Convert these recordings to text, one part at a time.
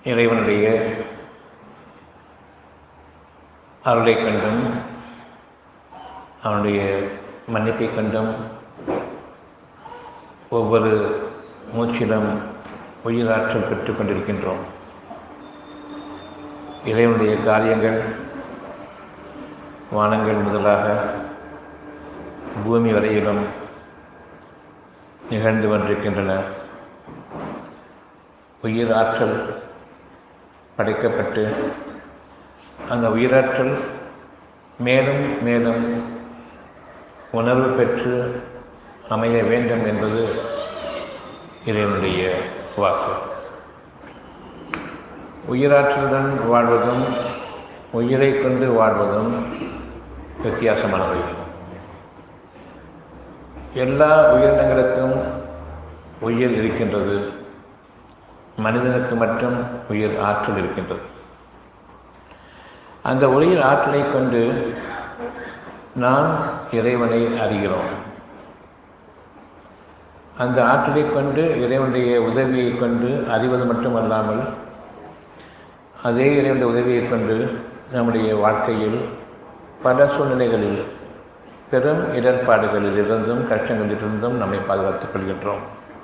இறைவனுடைய அருளை கண்டும் அவனுடைய மன்னிப்பை கண்டும் ஒவ்வொரு மூச்சிலும் உயிராற்றல் பெற்றுக் கொண்டிருக்கின்றோம். இறைவனுடைய காரியங்கள் வானங்கள் முதலாக பூமி வரையிலும் நிகழ்ந்து கொண்டிருக்கின்றன. உயிர் ஆற்றல் படைக்கப்பட்டு அந்த உயிராற்றல் மேலும் மேலும் உணர்வு பெற்று அமைய வேண்டும் என்பது இறைவனுடைய வாக்கு. உயிராற்றலுடன் வாழ்வதும் உயிரை கொண்டு வாழ்வதும் வித்தியாசமானவை. எல்லா உயிரினங்களுக்கும் உயிர் இருக்கின்றது, மனிதனுக்கு மட்டும் உயிர் ஆற்றல் இருக்கின்றது. அந்த உயிர் ஆற்றலை கொண்டு நாம் இறைவனை அறிகிறோம். அந்த ஆற்றலை கொண்டு இறைவனுடைய உதவியை கொண்டு அறிவது மட்டுமல்லாமல் அதே இறைவனுடைய உதவியை கொண்டு நம்முடைய வாழ்க்கையில் பல சூழ்நிலைகளில் பெரும் இடர்பாடுகளில் இருந்தும் கஷ்டங்களிலிருந்தும் நம்மை பாதுகாத்துக் கொள்கின்றோம்.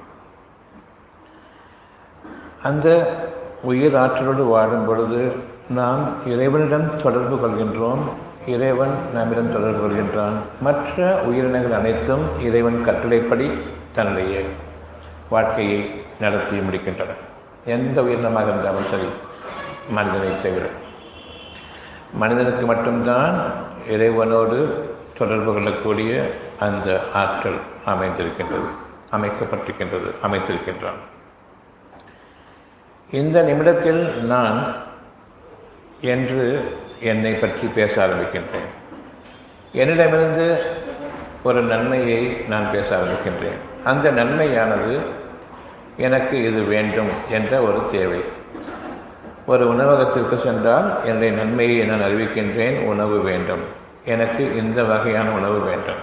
அந்த உயிர் ஆற்றலோடு வாழும் பொழுது நாம் இறைவனிடம் தொடர்பு கொள்கின்றோம், இறைவன் நம்மிடம் தொடர்பு கொள்கின்றான். மற்ற உயிரினங்கள் அனைத்தும் இறைவன் கட்டளைப்படி தன்னுடைய வாழ்க்கையை நடத்தி முடிக்கின்றன. எந்த உயிரினமாக இருந்தாலும் சரி, மனிதனை தவிர. மனிதனுக்கு மட்டும்தான் இறைவனோடு தொடர்பு கொள்ளக்கூடிய அந்த ஆற்றல் அமைத்திருக்கின்றான். இந்த நிமிடத்தில் நான் என்று என்னை பற்றி பேச ஆரம்பிக்கின்றேன். என்னிடமிருந்து ஒரு நன்மையை நான் பேச ஆரம்பிக்கின்றேன். அந்த நன்மையானது எனக்கு இது வேண்டும் என்ற ஒரு தேவை. ஒரு உணவகத்திற்கு சென்றால் என்னுடைய நன்மையை நான் அறிவிக்கின்றேன். உணவு வேண்டும், எனக்கு இந்த வகையான உணவு வேண்டும்.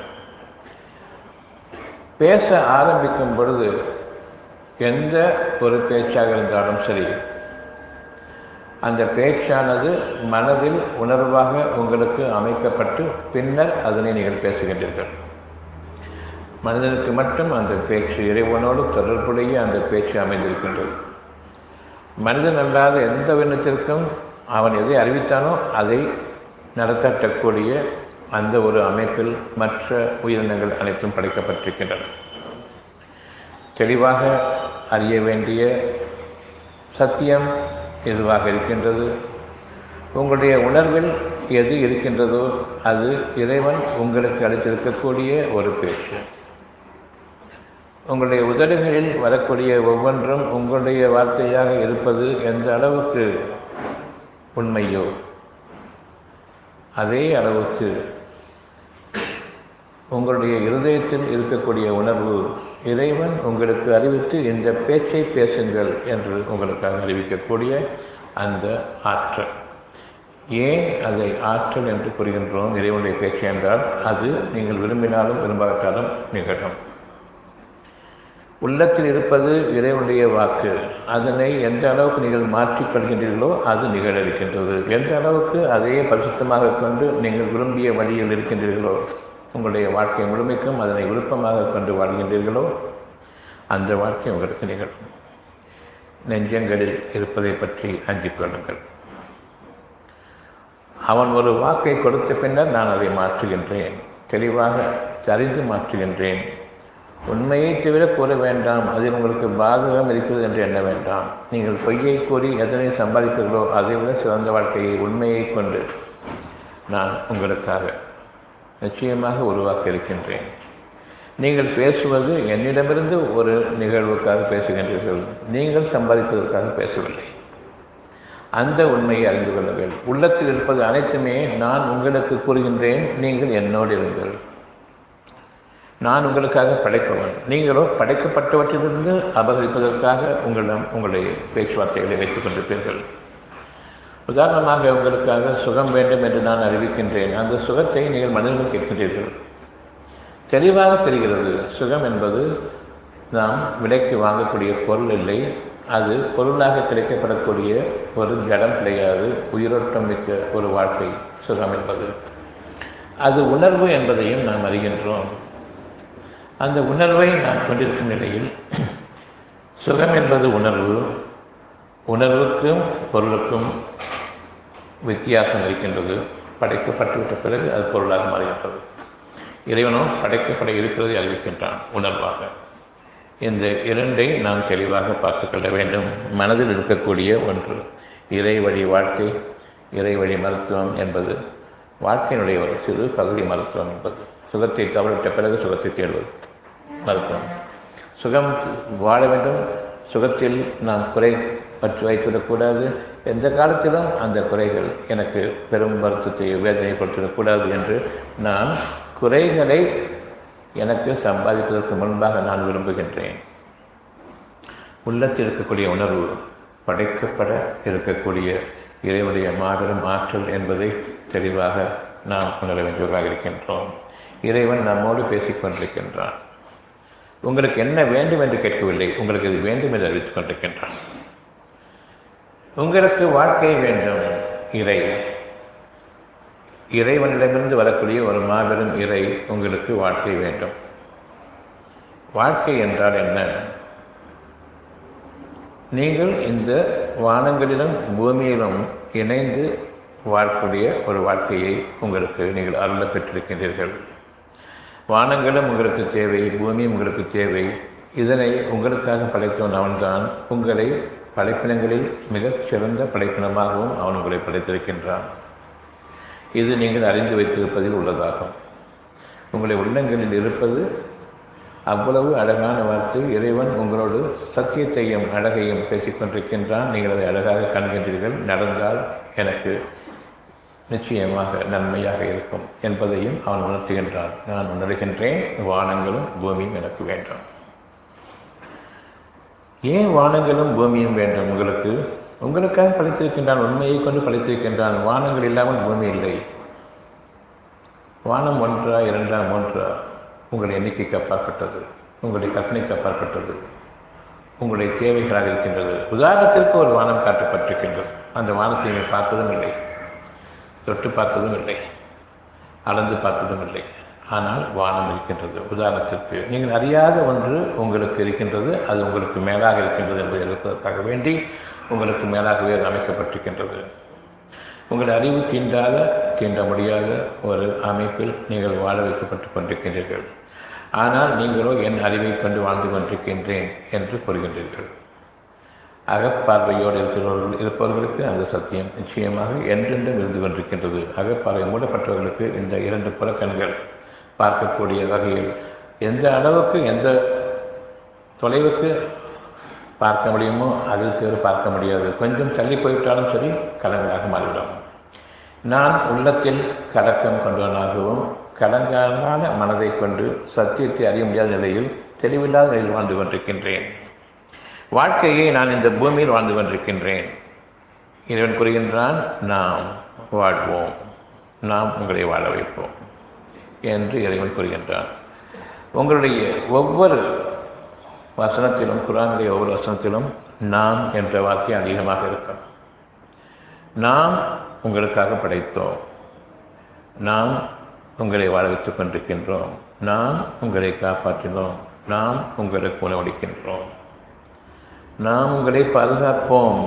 பேச ஆரம்பிக்கும் பொழுது எந்த ஒரு பேச்சாக இருந்தாலும் சரி, அந்த பேச்சானது மனதில் உணர்வாக உங்களுக்கு அமைக்கப்பட்டு பின்னர் அதனை நீங்கள் பேசுகின்றீர்கள். மனிதனுக்கு மட்டும் அந்த பேச்சு இறைவனோடு தொடர்புடைய அந்த பேச்சு அமைந்திருக்கின்றது. மனிதன் அல்லாத எந்த உயிரினத்திற்கும் அவன் எதை அறிவித்தானோ அதை நடத்தக்கூடிய அந்த ஒரு அமைப்பில் மற்ற உயிரினங்கள் அனைத்தும் படைக்கப்பட்டிருக்கின்றன. தெளிவாக அறிய வேண்டிய சத்தியம் எதுவாக இருக்கின்றது? உங்களுடைய உணர்வில் எது இருக்கின்றதோ அது இறைவன் உங்களுக்கு அளித்திருக்கக்கூடிய ஒரு பேச்சு. உங்களுடைய உதடுகளில் வரக்கூடிய ஒவ்வொன்றும் உங்களுடைய வார்த்தையாக இருப்பது எந்த அளவுக்கு உண்மையோ அதே அளவுக்கு உங்களுடைய இருதயத்தில் இருக்கக்கூடிய உணர்வு இறைவன் உங்களுக்கு அறிவித்து இந்த பேச்சை பேசுங்கள் என்று உங்களுக்காக அறிவிக்கக்கூடிய அந்த ஆற்றல். ஏன் அதை ஆற்றல் என்று கூறுகின்றோம்? இறைவனுடைய பேச்சு என்றால் அது நீங்கள் விரும்பினாலும் விரும்பாவிட்டாலும் நிகழும். உள்ளத்தில் இருப்பது இறைவனுடைய வாக்கு. அதனை எந்த அளவுக்கு நீங்கள் மாற்றிக்கொள்கின்றீர்களோ அது நிகழ இருக்கின்றது. எந்த அளவுக்கு அதையே பரிசுத்தமாக கொண்டு நீங்கள் விரும்பிய வழியில் இருக்கின்றீர்களோ, உங்களுடைய வாழ்க்கை முழுமைக்கும் அதனை விருப்பமாக கொண்டு வாழ்கின்றீர்களோ அந்த வாழ்க்கை உங்களுக்கு நிகழும். நெஞ்சங்களில் இருப்பதை பற்றி அஞ்சிக் கொள்ளுங்கள். அவன் ஒரு வாக்கை கொடுத்த பின்னர் நான் அதை மாற்றுகின்றேன், தெளிவாக அறிந்து மாற்றுகின்றேன். உண்மையை தவிர கூற வேண்டாம், அதில் உங்களுக்கு பாதகம் இருக்கிறது என்று எண்ண வேண்டாம். நீங்கள் பொய்யை கூறி எதனை சம்பாதிப்பீர்களோ அதை விட சிறந்த வாழ்க்கையை உண்மையை கொண்டு நான் உங்களுக்காக நிச்சயமாக உருவாக்க இருக்கின்றேன். நீங்கள் பேசுவது என்னிடமிருந்து ஒரு நிகழ்வுக்காக பேசுகின்றீர்கள், நீங்கள் சம்பாதிப்பதற்காக பேசவில்லை. அந்த உண்மையை அறிந்து கொள்ளுங்கள். உள்ளத்தில் இருப்பது அனைத்துமே நான் உங்களுக்கு கூறுகின்றேன், நீங்கள் என்னோடு இருங்கள். நான் உங்களுக்காக படைப்பவன், நீங்களோ படைக்கப்பட்டவற்றிலிருந்து அபகரிப்பதற்காக உங்களுடைய பேச்சுவார்த்தைகளை வைத்துக் கொண்டிருப்பீர்கள். உதாரணமாக உங்களுக்காக சுகம் வேண்டும் என்று நான் அறிவிக்கின்றேன். அந்த சுகத்தை நீங்கள் மனிதர்கள் கேட்கின்றீர்கள். தெளிவாக தெரிகிறது, சுகம் என்பது நாம் விலைக்கு வாங்கக்கூடிய பொருள் இல்லை, அது பொருளாக கிடைக்கப்படக்கூடிய ஒரு ஜடம் கிடையாது. உயிரோட்டம் மிக்க ஒரு வாழ்க்கை சுகம் என்பது அது உணர்வு என்பதையும் நாம் அறிகின்றோம். அந்த உணர்வை நாம் கொண்டிருக்கும் நிலையில் சுகம் என்பது உணர்வு, உணர்வுக்கும் பொருளுக்கும் வித்தியாசம் இருக்கின்றது. படைக்கப்பட்டுவிட்ட பிறகு அது பொருளாக மாறுகின்றது. இறைவனும் படைக்கப்பட இருக்கிறதை அறிவிக்கின்றான் உணர்வாக. இந்த இரண்டை நாம் தெளிவாக பார்த்துக்கொள்ள வேண்டும். மனதில் இருக்கக்கூடிய ஒன்று இறை வழி வாழ்க்கை, இறை வழி மருத்துவம் என்பது வாழ்க்கையினுடைய ஒரு சிறு பகுதி. மருத்துவம் என்பது சுகத்தை தவறிவிட்ட பிறகு சுகத்தை தேடுவது மருத்துவம். சுகம் வாழ வேண்டும். சுகத்தில் நாம் குறை பற்றி வைத்துவிடக்கூடாது. எந்த காலத்திலும் அந்த குறைகள் எனக்கு பெரும் வருத்தத்தை வேதனைப்படுத்திடக்கூடாது என்று நான் குறைகளை எனக்கு சம்பாதிப்பதற்கு முன்பாக நான் விரும்புகின்றேன். உள்ளத்தில் இருக்கக்கூடிய உணர்வு படைக்கப்பட இருக்கக்கூடிய இறைவனுடைய மாபெரும் ஆற்றல் என்பதை தெளிவாக நாம் உணர வேண்டியவர்களாக இருக்கின்றோம். இறைவன் நம்மோடு பேசிக் கொண்டிருக்கின்றான். உங்களுக்கு என்ன வேண்டும் என்று கேட்கவில்லை, உங்களுக்கு இது வேண்டும் என்று அறிவித்துக் கொண்டிருக்கின்றான். உங்களுக்கு வாழ்க்கை வேண்டும். இறைவனிடமிருந்து வரக்கூடிய ஒரு மாபெரும் இறை உங்களுக்கு வாழ்க்கை வேண்டும். வாழ்க்கை என்றால் என்ன? நீங்கள் இந்த வானங்களிலும் பூமியிலும் இணைந்து வாழக்கூடிய ஒரு வாழ்க்கையை உங்களுக்கு நீங்கள் அருள பெற்றிருக்கின்றீர்கள். வானங்களும் உங்களுக்கு தேவை, பூமியும் உங்களுக்கு தேவை. இதனை உங்களுக்காக படைத்தவன் அவன்தான். உங்களை படைப்பினங்களில் மிகச் சிறந்த படைப்பினமாகவும் அவன் உங்களை படைத்திருக்கின்றான். இது நீங்கள் அறிந்து வைத்திருப்பதில் உள்ளதாகும். உங்களை உள்ளங்களில் இருப்பது அவ்வளவு அழகான வார்த்தை. இறைவன் உங்களோடு சத்தியத்தையும் அழகையும் பேசிக்கொண்டிருக்கின்றான். நீங்கள் அதை அழகாக காண்கின்றீர்கள். நடந்தால் எனக்கு நிச்சயமாக நன்மையாக இருக்கும் என்பதையும் அவன் உணர்த்துகின்றான். நான் உணர்கின்றேன், வானங்களும் பூமியும் எனக்கு வேண்டும். ஏன் வானங்களும் பூமியும் வேண்டும்? உங்களுக்காக படைத்திருக்கின்றான். உண்மையை கொண்டு படைத்திருக்கின்றான். வானங்கள் இல்லாமல் பூமி இல்லை. வானம் ஒன்றா, இரண்டா, மூன்றா? உங்களுடைய எண்ணிக்கைக்கு அப்பாற்பட்டது, உங்களுடைய கற்பனைக்கு அப்பாற்பட்டது, உங்களுடைய தேவைகளாக இருக்கின்றது. உதாரணத்திற்கு ஒரு வானம் காட்டப்பட்டிருக்கின்றது. அந்த வானத்தை நீங்கள் பார்த்ததும் இல்லை, தொட்டு பார்த்ததும் இல்லை, அளந்து பார்த்ததும் இல்லை. ஆனால் வானம் இருக்கின்றது. உதாரணத்திற்கு நீங்கள் அறியாத ஒன்று உங்களுக்கு இருக்கின்றது. அது உங்களுக்கு மேலாக இருக்கின்றது என்பதை எழுப்பதற்காக வேண்டி உங்களுக்கு மேலாகவே அமைக்கப்பட்டிருக்கின்றது. உங்கள் அறிவு தீண்ட முடியாத ஒரு அமைப்பில் நீங்கள் வாழ வைக்கப்பட்டுக் கொண்டிருக்கின்றீர்கள். ஆனால் நீங்களோ என் அறிவை கொண்டு வாழ்ந்து கொண்டிருக்கின்றேன் என்று கூறுகின்றீர்கள். அகப்பார்வையோடு இருப்பவர்களுக்கு அந்த சத்தியம் நிச்சயமாக என்றென்றும் இருந்து கொண்டிருக்கின்றது. அகப்பார்வை மூடப்பட்டவர்களுக்கு இந்த இரண்டு புறக்கண்கள் பார்க்கக்கூடிய வகையில் எந்த அளவுக்கு எந்த தொலைவுக்கு பார்க்க முடியுமோ அதில் தேர்வு பார்க்க முடியாது. கொஞ்சம் தள்ளி போய்விட்டாலும் சரி கலங்களாக மாறிவிடும். நான் உள்ளத்தில் கலக்கம் கொண்டவனாகவும் கலங்கான மனதை கொண்டு சத்தியத்தை அறிய முடியாத நிலையில் தெளிவில்லாத நிலையில் வாழ்ந்து கொண்டிருக்கின்றேன். வாழ்க்கையை நான் இந்த பூமியில் வாழ்ந்து கொண்டிருக்கின்றேன். இறைவன் கூறுகின்றான், நாம் வாழ்வோம், நாம் உங்களை வாழ வைப்போம் என்று இறைவன் கூறுகின்றான். உங்களுடைய ஒவ்வொரு வசனத்திலும், குர்ஆனுடைய ஒவ்வொரு வசனத்திலும் நாம் என்ற வார்த்தை அதிகமாக இருக்கும். நாம் உங்களுக்காக படைத்தோம், நாம் உங்களை வாழ வைத்துக் கொண்டிருக்கின்றோம், நாம் உங்களை காப்பாற்றினோம், நாம் உங்களுக்கு உணவளிக்கின்றோம், நாம் உங்களை பாதுகாப்போம்.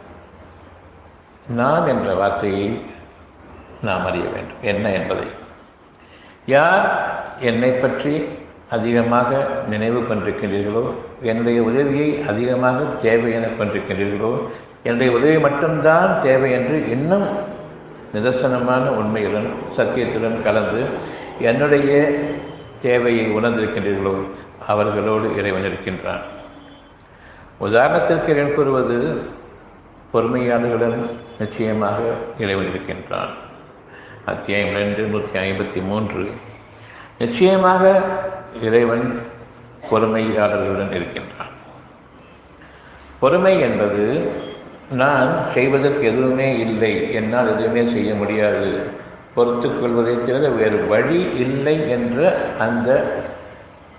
நாம் என்ற வார்த்தையை நாம் அறிய வேண்டும் என்ன என்பதை. யார் என்னை பற்றி அதிகமாக நினைவு கொண்டிருக்கின்றீர்களோ, என்னுடைய உதவியை அதிகமாக தேவை என கொண்டிருக்கின்றீர்களோ, என்னுடைய உதவி மட்டும்தான் தேவை என்று இன்னும் நிதர்சனமான உண்மையுடன் சத்தியத்துடன் கலந்து என்னுடைய தேவையை உணர்ந்திருக்கின்றீர்களோ அவர்களோடு இறைவன் இருக்கின்றான். உதாரணத்திற்கு இறைவன் கூறுவது, பொறுமையாளர்களுடன் நிச்சயமாக இறைவன் இருக்கின்றான். அத்தியாயம் 253. நிச்சயமாக இறைவன் பொறுமையாளர்களுடன் இருக்கின்றான். பொறுமை என்பது நான் செய்வதற்கு எதுவுமே இல்லை, என்னால் எதுவுமே செய்ய முடியாது, பொறுத்துக் கொள்வதை தவிர வேறு வழி இல்லை என்ற அந்த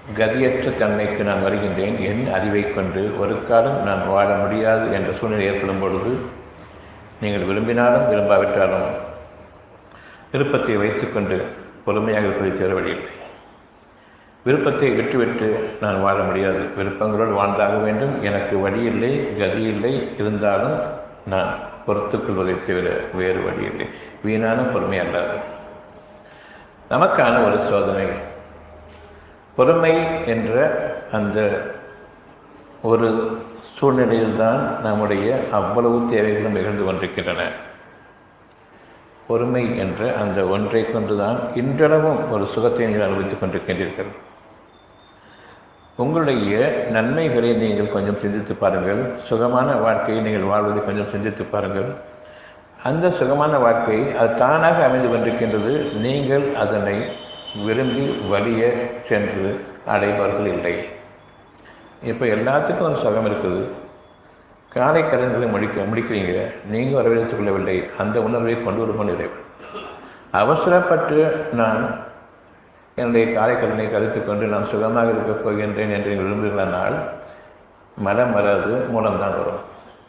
கதியற்ற தன்மைக்கு நான் வருகின்றேன். என் அறிவை கொண்டு ஒரு காலம் நான் வாழ முடியாது என்ற சூழ்நிலை ஏற்படும் பொழுது நீங்கள் விரும்பினாலும் விரும்பாவிட்டாலும் விருப்பத்தை வைத்துக்கொண்டு பொறுமையாக இருப்பதை தவிர வழியில்லை. விருப்பத்தை விட்டுவிட்டு நான் வாழ முடியாது, விருப்பங்களோடு வாழ்ந்தாக வேண்டும், எனக்கு வழியில்லை, கதியில்லை, இருந்தாலும் நான் பொறுத்துக்கொள்வதை தவிர வேறு வழியில்லை. வீணான பொறுமை அல்லாது நமக்கான ஒரு சோதனை. பொறுமை என்ற அந்த ஒரு சூழ்நிலையில்தான் நம்முடைய அவ்வளவு தேவைகளும் நிகழ்ந்து கொண்டிருக்கின்றன. பொறுமை என்ற அந்த ஒன்றை கொண்டுதான் இன்றளவும் ஒரு சுகத்தை நீங்கள் அனுபவித்துக் கொண்டிருக்கின்றீர்கள். உங்களுடைய நன்மைகளை நீங்கள் கொஞ்சம் சிந்தித்து பாருங்கள். சுகமான வாழ்க்கையை நீங்கள் வாழ்வதை கொஞ்சம் சிந்தித்து பாருங்கள். அந்த சுகமான வாழ்க்கை அது தானாக அமைந்து கொண்டிருக்கின்றது. நீங்கள் அதனை விரும்பி வலிய சென்று அடைபவர்கள் இல்லை. இப்போ எல்லாத்துக்கும் ஒரு சுகம் இருக்குது. காலை கடன்களை முடிக்கிறீங்க, நீங்கள் வரவேற்றுக் கொள்ளவில்லை. அந்த உணர்வை கொண்டு வருவோம் இறைவன். அவசரப்பட்டு நான் என்னுடைய காலை கடனை கருத்து கொண்டு நான் சுகமாக இருக்கப் போகின்றேன் என்று விரும்புகிறானால் மனம் வராது, மூலம்தான் வரும்.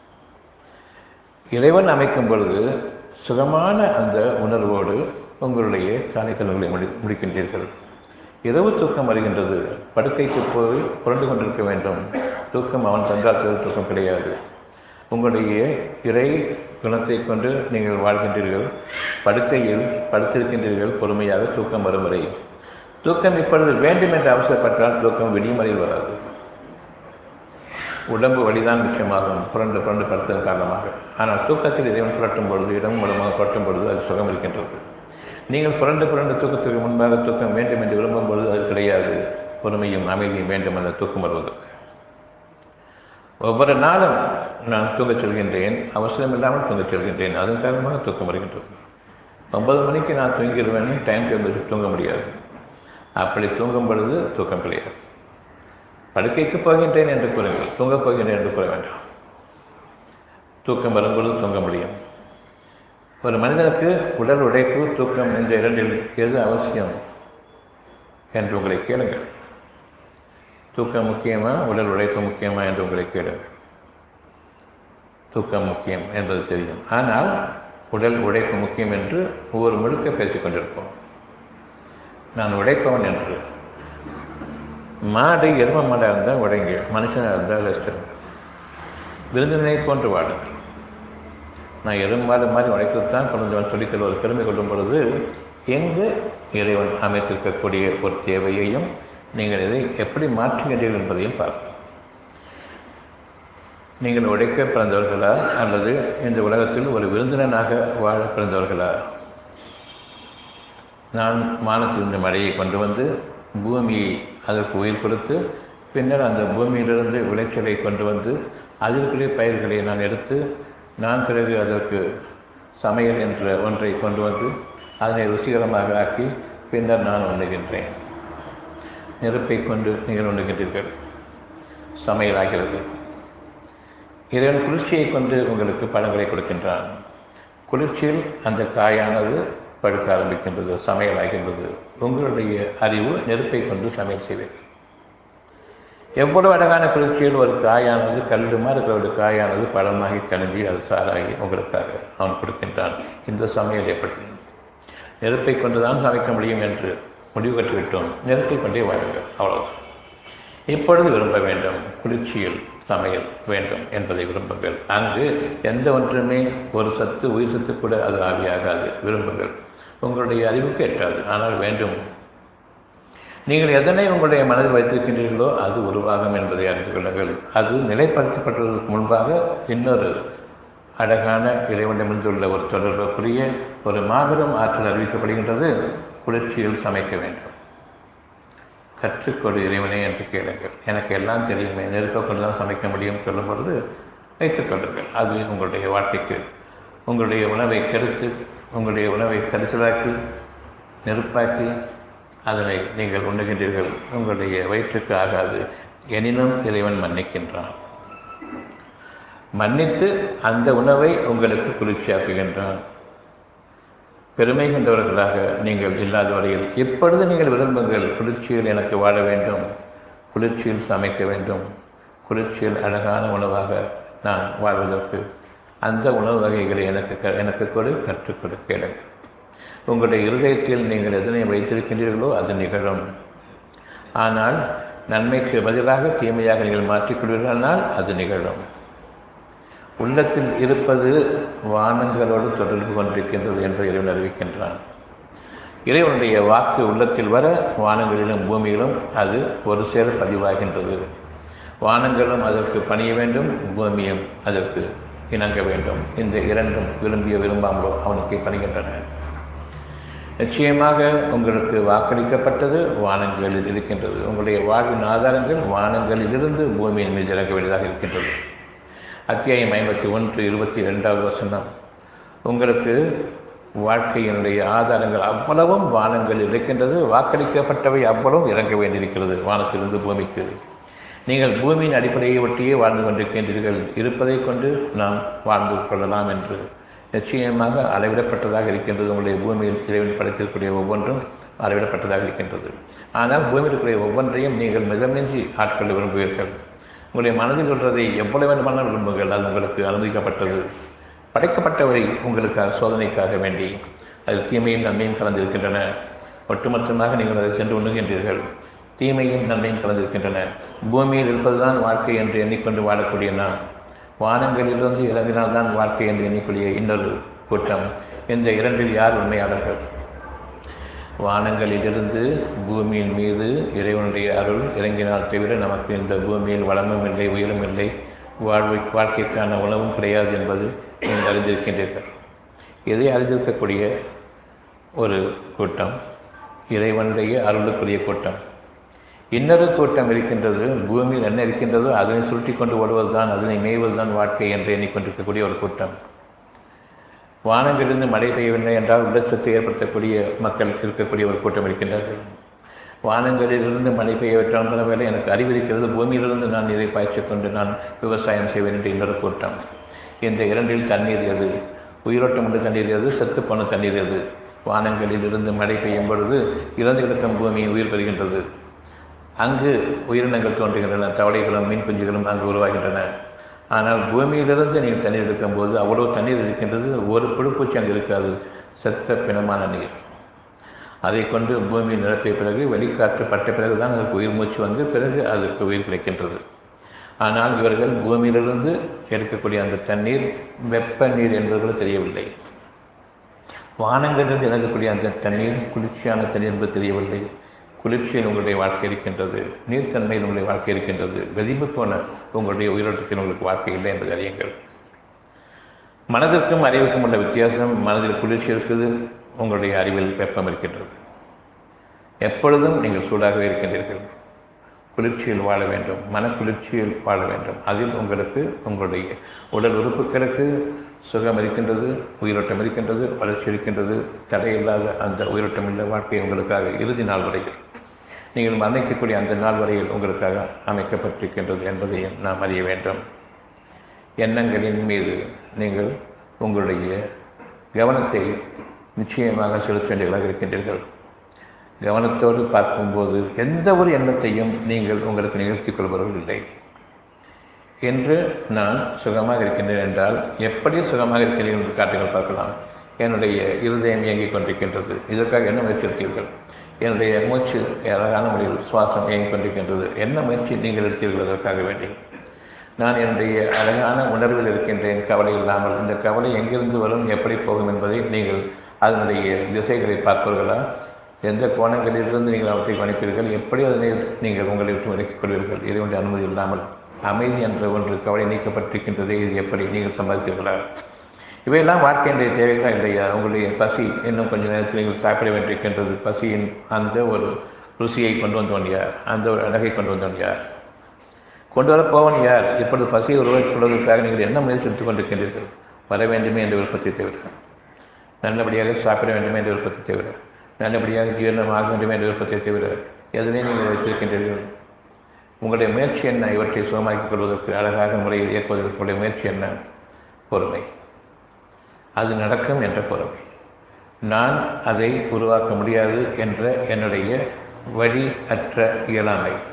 இறைவன் அமைக்கும் பொழுது சுகமான அந்த உணர்வோடு உங்களுடைய காலை கடன்களை முடிக்கின்றீர்கள். இரவு தூக்கம் வருகின்றது, படுக்கைக்கு போய் புரண்டு கொண்டிருக்க வேண்டும். தூக்கம் அவன் தந்தால் தூக்கம் கிடையாது. உங்களுடைய இறை குணத்தை கொண்டு நீங்கள் வாழ்கின்றீர்கள். படுக்கையில் படுத்திருக்கின்றீர்கள், பொறுமையாக தூக்கம் வரும் வரை. தூக்கம் இப்பொழுது வேண்டும் என்று அவசரப்பட்டால் தூக்கம் விடிமறையில் வராது. உடம்பு வழிதான் முக்கியமாகும், புரண்டு புரண்டு படுத்ததன் காரணமாக. ஆனால் தூக்கத்தில் இறைவன் புரட்டும் பொழுது, இடமும் உடம்பாக புரட்டும் பொழுது அது சுகம் இருக்கின்றது. நீங்கள் புரண்டு புரண்டு தூக்கத்திற்கு முன்பாக தூக்கம் வேண்டும் என்று விரும்பும் பொழுது அது கிடையாது. பொறுமையும் அமைதியும் வேண்டும் அந்த தூக்கம் வருவதற்கு. ஒவ்வொரு நாளும் நான் தூங்கச் செல்கின்றேன், அவசரம் இல்லாமல் தூங்கச் செல்கின்றேன். அதன் காரணமாக தூக்கம் வருகின்றது. 9 மணிக்கு நான் தூங்கிடுவேன், டைம் டேபிள் தூங்க முடியாது. அப்படி தூங்கும் பொழுது தூக்கம் கிடையாது. படுக்கைக்கு போகின்றேன் என்று கூறுங்கள், தூங்கப் போகின்றேன் என்று கூற வேண்டாம். தூக்கம் வரும்பொழுது தூங்க முடியும். ஒரு மனிதனுக்கு உடல் உழைப்பு, தூக்கம் என்ற இரண்டில் எது அவசியம் என்று உங்களை கேளுங்கள். தூக்கம் முக்கியமா, உடல் உழைப்பு முக்கியமா என்று உங்களை கேளுங்கள். தூக்கம் முக்கியம் என்பது தெரியும். ஆனால் உடல் உழைப்பு முக்கியம் என்று ஒவ்வொரு முழுக்க பேசிக் கொண்டிருப்போம். நான் உழைப்பவன் என்று. மாடு எரும மாடாக இருந்தால் உடைங்க, மனுஷனாக இருந்தால் ரெஸ்ட். விருந்தினை போன்று வாடுங்கள். நான் எருமாடு மாதிரி உழைக்கத்தான் கொஞ்சம் சொல்லிக்கொள்ள ஒரு பெருமை கொள்ளும் பொழுது எங்கு இறைவன் அமைத்திருக்கக்கூடிய ஒரு தேவையையும் நீங்கள் இதை எப்படி மாற்றுகின்றீர்கள் என்பதையும் பார்க்கணும். நீங்கள் உழைக்க பிறந்தவர்களா அல்லது இந்த உலகத்தில் ஒரு விருந்தினனாக வாழ பிறந்தவர்களா? நான் வானத்திலிருந்து மழையை கொண்டு வந்து பூமியை அதற்கு உயிர் கொடுத்து பின்னர் அந்த பூமியிலிருந்து விளைச்சலை கொண்டு வந்து அதில் பயிர்களை நான் எடுத்து நான் பிறகு அதற்கு சமையல் என்ற ஒன்றை கொண்டு வந்து அதனை ருசிகரமாக ஆக்கி பின்னர் நான் உண்ணுகின்றேன். நெருப்பை கொண்டு நீங்கள் உண்ணுகின்றீர்கள், சமையல் ஆகிறது. இறைவன் குளிர்ச்சியை கொண்டு உங்களுக்கு பழங்களை கொடுக்கின்றான். குளிர்ச்சியில் அந்த காயானது படுக்க ஆரம்பிக்கின்றது, சமையல் ஆகின்றது. உங்களுடைய அறிவு நெருப்பை கொண்டு சமையல் செய்வீர்கள். எவ்வளவு அழகான குளிர்ச்சியில் ஒரு காயானது கல்லுமா இருக்கிற ஒரு காயானது பழமாகி கலஞ்சி அது சாராகி உங்களுக்காக அவன் கொடுக்கின்றான். இந்த சமையல் எப்படி? நெருப்பை கொண்டுதான் சமைக்க முடியும் என்று முடிவு கற்றுவிட்டோம். நெருப்பை கொண்டே வாழுங்கள், அவ்வளவு. இப்பொழுது விரும்ப வேண்டும், குளிர்ச்சியில் சமையல் வேண்டும் என்பதை விரும்புங்கள். அங்கு எந்த ஒன்றுமே ஒரு சத்து உயிர் சத்து கூட அது ஆவியாகாது. விரும்புங்கள். உங்களுடைய அறிவுக்கு எட்டாது, ஆனால் வேண்டும். நீங்கள் எதனை உங்களுடைய மனதில் வைத்திருக்கின்றீர்களோ அது உருவாகும் என்பதை அறிந்து கொள்ளுங்கள். அது நிலைப்படுத்தப்பட்டதற்கு முன்பாக இன்னொரு அழகான இறைவனிடமிருந்துள்ள ஒரு தொடர்புக்குரிய ஒரு மாபெரும் ஆற்றல் அறிவிக்கப்படுகின்றது. குளிர்ச்சியில் சமைக்க வேண்டும். கற்றுக்கொடு இறைவனே என்று கேளுங்கள். எனக்கு எல்லாம் தெரியுமே, நெருப்பை கொண்டு தான் சமைக்க முடியும் சொல்லும் பொழுது வைத்துக் கொள்ளுங்கள். அது உங்களுடைய வாழ்க்கைக்கு உங்களுடைய உணவை கெடுத்து உங்களுடைய உணவை கரிசலாக்கி நெருப்பாக்கி அதனை நீங்கள் உண்ணுகின்றீர்கள். உங்களுடைய வயிற்றுக்கு ஆகாது. எனினும் இறைவன் மன்னிக்கின்றான். மன்னித்து அந்த உணவை உங்களுக்கு குளிர்ச்சியாக்குகின்றான். பெருமை கொண்டவர்களாக நீங்கள் இல்லாத வரையில் இப்பொழுது நீங்கள் விரும்புங்கள், குளிர்ச்சியில் எனக்கு வாழ வேண்டும், குளிர்ச்சியில் சமைக்க வேண்டும், குளிர்ச்சியில் அழகான உணவாக நான் வாழ்வதற்கு அந்த உணவு வகைகளை எனக்கு கற்றுக் கொடுக்கிறேன். உங்களுடைய இருதயத்தில் நீங்கள் எதனை வைத்திருக்கின்றீர்களோ அது நிகழும். ஆனால் நன்மைக்கு பதிலாக தீமையாக நீங்கள் மாற்றிக்கொள்வீர்களானால் அது நிகழும். உள்ளத்தில் இருப்பது வானங்களோடு தொடர்பு கொண்டிருக்கின்றது என்று இறைவன் அறிவிக்கின்றான். இறைவனுடைய வாக்கு உள்ளத்தில் வர வானங்களிலும் பூமியிலும் அது ஒரு சேர பதிவாகின்றது. வானங்களும் அதற்கு பணிய வேண்டும், பூமியும் அதற்கு இணங்க வேண்டும். இந்த இரண்டும் விரும்பாமலோ அவனுக்கு பணிகின்றன. நிச்சயமாக உங்களுக்கு வாக்களிக்கப்பட்டது வானங்களில் இருக்கின்றது. உங்களுடைய வாழ்வின் ஆதாரங்கள் வானங்களிலிருந்து பூமியின் மீது இறங்க வேண்டியதாக இருக்கின்றது. அத்தியாயம் 51 22வது வசனம். உங்களுக்கு வாழ்க்கையினுடைய ஆதாரங்கள் அவ்வளவும் வானங்களில் இருக்கின்றது. வாக்களிக்கப்பட்டவை அவ்வளவும் இறங்க வேண்டியிருக்கிறது வானத்திலிருந்து பூமிக்கு. நீங்கள் பூமியின் அடிப்படையை ஒட்டியே வாழ்ந்து கொண்டிருக்கின்றீர்கள். இருப்பதை கொண்டு நாம் வாழ்ந்து கொள்ளலாம் என்று நிச்சயமாக அளவிடப்பட்டதாக இருக்கின்றது. உங்களுடைய பூமியில் இறைவன் படைத்திருக்கக்கூடிய ஒவ்வொன்றும் அளவிடப்பட்டதாக இருக்கின்றது. ஆனால் பூமியில் இருக்கக்கூடிய ஒவ்வொன்றையும் நீங்கள் மிதமின்றி ஆட்கொள்ள விரும்புவீர்கள். உங்களுடைய மனதில் உள்ளதை எவ்வளவு வேண்டுமானால் விரும்புங்கள். அது உங்களுக்கு அனுமதிக்கப்பட்டது. படைக்கப்பட்டவரை உங்களுக்காக சோதனைக்காக வேண்டி அதில் தீமையும் நன்மையும் கலந்திருக்கின்றன. ஒட்டுமொத்தமாக நீங்கள் அதை சென்று உண்ணுகின்றீர்கள். தீமையும் நன்மையும் கலந்திருக்கின்றன. பூமியில் இருப்பதுதான் வாழ்க்கை என்று எண்ணிக்கொண்டு வாழக்கூடிய நாம் வானங்களிலிருந்து இறங்கினால்தான் வாழ்க்கை என்று எண்ணிக்கூடிய இன்னொரு கூட்டம். இந்த இரண்டில் யார் உண்மையாளர்கள்? வானங்களிலிருந்து பூமியின் மீது இறைவனுடைய அருள் இறங்கினால் தவிர நமக்கு இந்த பூமியில் வளமும் இல்லை, உயரும் இல்லை, வாழ்க்கைக்கான உணவும் கிடையாது என்பது நீங்கள் அறிந்திருக்கின்றீர்கள். இதை அறிந்திருக்கக்கூடிய ஒரு கூட்டம் இறைவனுடைய அருளுக்குரிய கூட்டம். இன்னொரு கூட்டம் இருக்கின்றது. பூமியில் என்ன இருக்கின்றதோ அதனை சுருட்டி கொண்டு ஓடுவதுதான், அதனை மேய்வதுதான் வாழ்க்கை என்று எண்ணிக்கொண்டிருக்கக்கூடிய ஒரு கூட்டம். வானங்களிலிருந்து மழை பெய்யவில்லை என்றால் உள்ளச்சத்தை ஏற்படுத்தக்கூடிய மக்கள் இருக்கக்கூடிய ஒரு கூட்டம் இருக்கின்றார்கள். வானங்களிலிருந்து மழை பெய்யவிட்டால் பரவாயில்லை, எனக்கு அறிவிருக்கிறது, பூமியிலிருந்து நான் நீரை பாய்ச்சிக் கொண்டு நான் விவசாயம் செய்வேன் என்று இன்னொரு கூட்டம். இந்த இரண்டில் தண்ணீர் எது? உயிரோட்டம் உள்ள தண்ணீர் எது? செத்துப்போன தண்ணீர் எது? வானங்களில் இருந்து மழை பெய்யும் பொழுது இறந்து கிடக்கும் பூமி உயிர் பெறுகின்றது. அங்கு உயிரினங்கள் தோன்றுகின்றன. தவளைகளும் மீன் குஞ்சுகளும் அங்கு உருவாகின்றன. ஆனால் பூமியிலிருந்து நீங்கள் தண்ணீர் எடுக்கும்போது அவ்வளவு தண்ணீர் இருக்கின்றது. ஒரு புழுப்பூச்சி அங்கு இருக்காது. செத்த பிணமான நீர். அதை கொண்டு பூமியை நிரப்பிய பிறகு வெளிக்காற்று பட்ட பிறகுதான் அதற்கு உயிர் மூச்சு வந்து பிறகு அதற்கு உயிர் கிடைக்கின்றது. ஆனால் இவர்கள் பூமியிலிருந்து எடுக்கக்கூடிய அந்த தண்ணீர் வெப்ப நீர் என்பது தெரியவில்லை. வானங்களிலிருந்து இறங்கக்கூடிய அந்த தண்ணீர் குளிர்ச்சியான தண்ணீர் என்பது தெரியவில்லை. குளிர்ச்சியில் உங்களுடைய வாழ்க்கை இருக்கின்றது. நீர்த்தன்மையில் உங்களுடைய வாழ்க்கை இருக்கின்றது. வெதிப்பு போன உங்களுடைய உயிரோட்டத்தில் உங்களுக்கு வாழ்க்கை இல்லை என்பதை அறியுங்கள். மனதிற்கும் அறிவுக்கும் உள்ள வித்தியாசம். மனதில் குளிர்ச்சி இருக்குது, உங்களுடைய அறிவில் வெப்பம் இருக்கின்றது. எப்பொழுதும் நீங்கள் சூடாகவே இருக்கின்றீர்கள். குளிர்ச்சியில் வாழ வேண்டும், மனக்குளிர்ச்சியில் வாழ வேண்டும். அதில் உங்களுக்கு உங்களுடைய உடல் உறுப்புகளுக்கு சுகம் இருக்கின்றது, உயிரோட்டம் இருக்கின்றது, வளர்ச்சி இருக்கின்றது. தடையில்லாத அந்த உயிரோட்டம் உள்ள வாழ்க்கை உங்களுக்காக இறுதி நாள் வரையில், நீங்கள் மரணிக்கக்கூடிய அந்த நாள் வரையில் உங்களுக்காக அமைக்கப்பட்டிருக்கின்றது என்பதையும் நாம் அறிய வேண்டும். எண்ணங்களின் மீது நீங்கள் உங்களுடைய கவனத்தை நிச்சயமாக செலுத்த வேண்டியவர்களாக இருக்கின்றீர்கள். கவனத்தோடு பார்க்கும்போது எந்த ஒரு எண்ணத்தையும் நீங்கள் உங்களுக்கு நிகழ்த்திக் கொள்பவர்கள் இல்லை. என்று நான் சுகமாக இருக்கின்றேன் என்றால் எப்படி சுகமாக இருக்கிறீர்கள் என்று காட்டுங்கள் பார்க்கலாம். என்னுடைய இருதயம் இயங்கிக் கொண்டிருக்கின்றது. இதற்காக என்ன முயற்சி எடுத்தீர்கள்? என்னுடைய மூச்சு அழகான முறையில் சுவாசம் இயங்கிக் கொண்டிருக்கின்றது. என்ன முயற்சி நீங்கள் எடுத்தீர்கள் அதற்காக வேண்டி? நான் என்னுடைய அழகான உணர்வில் இருக்கின்றேன், கவலை இல்லாமல். இந்த கவலை எங்கிருந்து வரும், எப்படி போகும் என்பதை நீங்கள் அதனுடைய திசைகளை பார்ப்பீர்களா? எந்த கோணங்களிலிருந்து நீங்கள் அவற்றை கவனிப்பீர்கள்? எப்படி அதனை நீங்கள் உங்களை விட்டு விலக்கிக் கொள்வீர்கள்? இறைவனுடைய அனுமதி இல்லாமல். அமைதி என்ற ஒன்று கவலை நீக்கப்பட்டிருக்கின்றதே, இது எப்படி நீங்கள் சம்பாதித்தீர்களா? இவையெல்லாம் வாழ்க்கையினுடைய தேவைகளா இல்லையா? உங்களுடைய பசி இன்னும் கொஞ்சம் நேரத்தில் நீங்கள் சாப்பிட வேண்டியிருக்கின்றது. பசியின் அந்த ஒரு ருசியை கொண்டு வந்தவன் யார்? அந்த ஒரு அழகை கொண்டு வந்தவன் யார்? கொண்டு வரப்போவன் யார்? இப்பொழுது பசியை உருவாக்கிக் கொள்வதற்காக நீங்கள் என்ன முயற்சி எடுத்துக் கொண்டிருக்கின்றீர்கள்? வர வேண்டுமே என்ற விருப்பத்தை தவிர, நல்லபடியாக சாப்பிட வேண்டுமே என்ற விருப்பத்தை தவிர, நல்லபடியாக ஜீரணம் ஆக வேண்டுமே என்ற விருப்பத்தை தவிர எதனை நீங்கள் வைத்திருக்கின்றீர்கள்? உங்களுடைய முயற்சி என்ன? இவற்றை சுகமாக்கிக் கொள்வதற்கு, அழகாக முறையில் இயக்குவதற்கு உங்களுடைய முயற்சி என்ன? பொறுமை. அது நடக்கும் என்ற பொறுமை. நான் அதை உருவாக்க முடியாது என்ற என்னுடைய வழி அற்ற இயலாமை.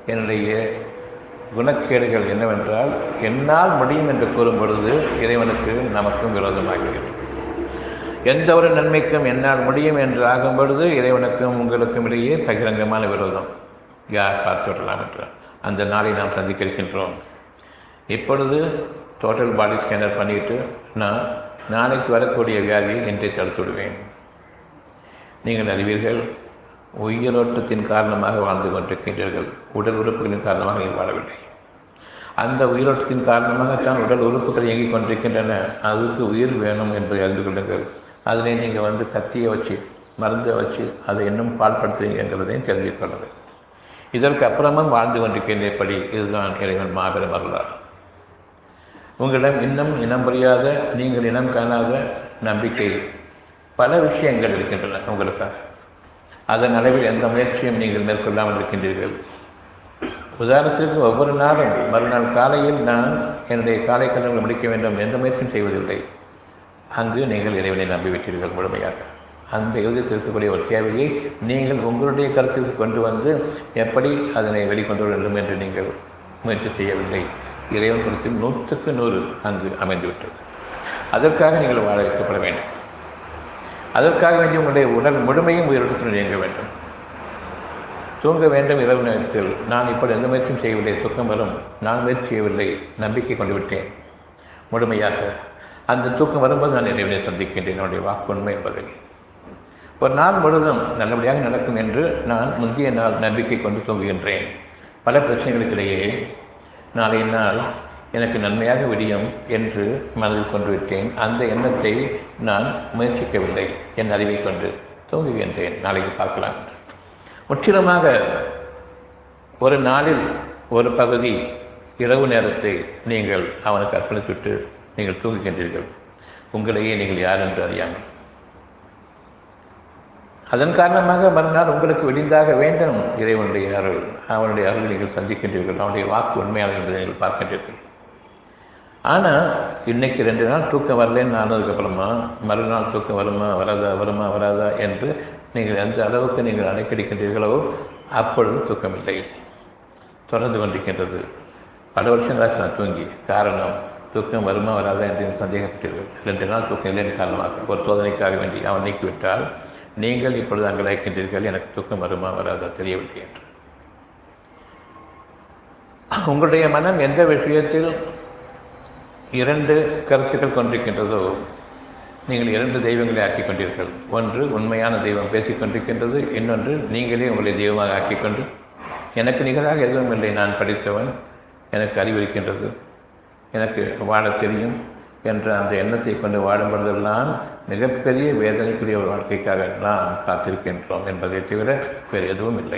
என்னுடைய குணக்கேடுகள் என்னவென்றால் என்னால் முடியும் என்று கூறும் பொழுது இறைவனுக்கு நமக்கும் விரோதமாகிறது. எந்த ஒரு நன்மைக்கும் என்னால் முடியும் என்று ஆகும் பொழுது இறைவனுக்கும் உங்களுக்கும் இடையே பகிரங்கமான விரோதம். யார் பார்த்து விடலாம் என்ற அந்த நாளை நாம் சந்திக்க இருக்கின்றோம். இப்பொழுது டோட்டல் பாடி ஸ்கேனர் பண்ணிட்டு நான் நாளைக்கு வரக்கூடிய வியாதியை இன்றை தடுத்து விடுவேன். நீங்கள் அறிவீர்கள், உயிரோட்டத்தின் காரணமாக வாழ்ந்து கொண்டிருக்கின்றீர்கள். உடல் உறுப்புகளின் காரணமாக நீங்கள் வாழவில்லை. அந்த உயிரோட்டத்தின் காரணமாகத்தான் உடல் உறுப்புகள் இயங்கிக் கொண்டிருக்கின்றன. அதுக்கு உயிர் வேணும் என்பதை அறிந்து கொள்ளுங்கள். அதிலே நீங்கள் கத்தியை வச்சு மருந்தை வச்சு அதை இன்னும் பால்படுத்துவீங்க என்கிறதையும் தெரிந்து கொள்ளுங்கள். இதற்கு அப்புறமும் வாழ்ந்து கொண்டிருக்கின்ற எப்படி இதுதான் இறைவன் மாபெரும் வரலாறு. உங்களிடம் இன்னும் இனம் புரியாத, நீங்கள் இனம் காணாத நம்பிக்கை பல விஷயங்கள் இருக்கின்றன உங்களுக்காக. அதன் அளவில் எந்த முயற்சியும் நீங்கள் மேற்கொள்ளாமல் இருக்கின்றீர்கள். உதாரணத்திற்கு ஒவ்வொரு நாளும் மறுநாள் காலையில் நான் என்னுடைய காலை கடன்களை முடிக்க வேண்டும், எந்த முயற்சியும் செய்வதில்லை. அங்கு நீங்கள் இறைவனை நம்பிவிட்டீர்கள் முழுமையாக. அந்த யுகத்தில் இருக்கக்கூடிய ஒரு தேவையை நீங்கள் உங்களுடைய கருத்துக்கு கொண்டு வந்து எப்படி அதனை வெளிக்கொண்டு வர வேண்டும் என்று நீங்கள் முயற்சி செய்யவில்லை. இறைவன் குறித்து 100க்கு 100 அங்கு அமைந்துவிட்டது. அதற்காக நீங்கள் வாழ வைக்கப்பட வேண்டும். அதற்காக வேண்டிய உங்களுடைய உடல் முழுமையும் உயிரோட்டத்துடன் இயங்க வேண்டும். தூங்க வேண்டும் இரவு நேரத்தில். நான் இப்படி எந்த முயற்சியும் செய்யவில்லை, தூக்கம் வரும், நான் முயற்சி செய்யவில்லை, நம்பிக்கை கொண்டு விட்டேன் முழுமையாக. அந்த தூக்கம் வரும்போது நான் இறைவனை சந்திக்கின்றேன். என்னுடைய வாக்கு உண்மை என்பதை ஒரு நாள் முழுவதும் நல்லபடியாக நடக்கும் என்று நான் முந்தைய நாள் நம்பிக்கை கொண்டு தூங்குகின்றேன். பல பிரச்சனைகளுக்கிடையே நாளைய நாள் எனக்கு நன்மையாக விடியும் என்று மனதில் கொண்டு விட்டேன். அந்த எண்ணத்தை நான் முயற்சிக்கவில்லை. என் அறிவை கொண்டு தூங்குகின்றேன். நாளைக்கு பார்க்கலாம். முற்றிலுமாக ஒரு நாளில் ஒரு பகுதி இரவு நேரத்தை நீங்கள் அவனுக்கு அர்ப்பணித்துவிட்டு நீங்கள் தூங்குகின்றீர்கள். உங்களையே நீங்கள் யார் என்று அறியாமல். அதன் காரணமாக மறுநாள் உங்களுக்கு விடிந்தாக வேண்டும். இறைவனுடைய அருள், அவனுடைய அருள் நீங்கள் சந்திக்கின்றீர்கள். அவனுடைய வாக்கு உண்மையாக என்பதை நீங்கள் பார்க்கின்றீர்கள். ஆனால் இன்னைக்கு 2 நாள் தூக்கம் வரலன்னு ஆனதுக்கப்புறமா மறுநாள் தூக்கம் வருமா என்று நீங்கள் எந்த அளவுக்கு நீங்கள் அலைக்கடிக்கின்றீர்களோ அப்பொழுது தூக்கமில்லை, தொடர்ந்து கொண்டிருக்கின்றது. பல வருஷங்களாக நான் தூங்கி காரணம் தூக்கம் வருமா வராதா என்று சந்தேகப்பட்டீர்கள். 2 நாள் தூக்கம் இல்லைன்னு காரணமாக ஒரு சோதனைக்காக வேண்டி அவன் நீக்கிவிட்டால் நீங்கள் இப்பொழுது அங்கே அழைக்கின்றீர்கள், எனக்கு தூக்கம் வருமா வராதா தெரியவில்லை என்று. உங்களுடைய மனம் எந்த விஷயத்தில் 2 கருத்துக்கள் கொண்டிருக்கின்றதோ நீங்கள் 2 தெய்வங்களை ஆக்கிக் கொண்டீர்கள். ஒன்று உண்மையான தெய்வம் பேசிக் கொண்டிருக்கின்றது, இன்னொன்று நீங்களே உங்களை தெய்வமாக ஆக்கிக்கொண்டு எனக்கு நிகராக எதுவும் இல்லை, நான் படித்தவன், எனக்கு அறிவிருக்கின்றது, எனக்கு வாழ தெரியும் என்ற அந்த எண்ணத்தை கொண்டு வாடும் பொழுதெல்லாம் மிகப்பெரிய வேதனைக்குரிய ஒரு வாழ்க்கைக்காக நாம் காத்திருக்கின்றோம் என்பதை தவிர வேறு எதுவும் இல்லை.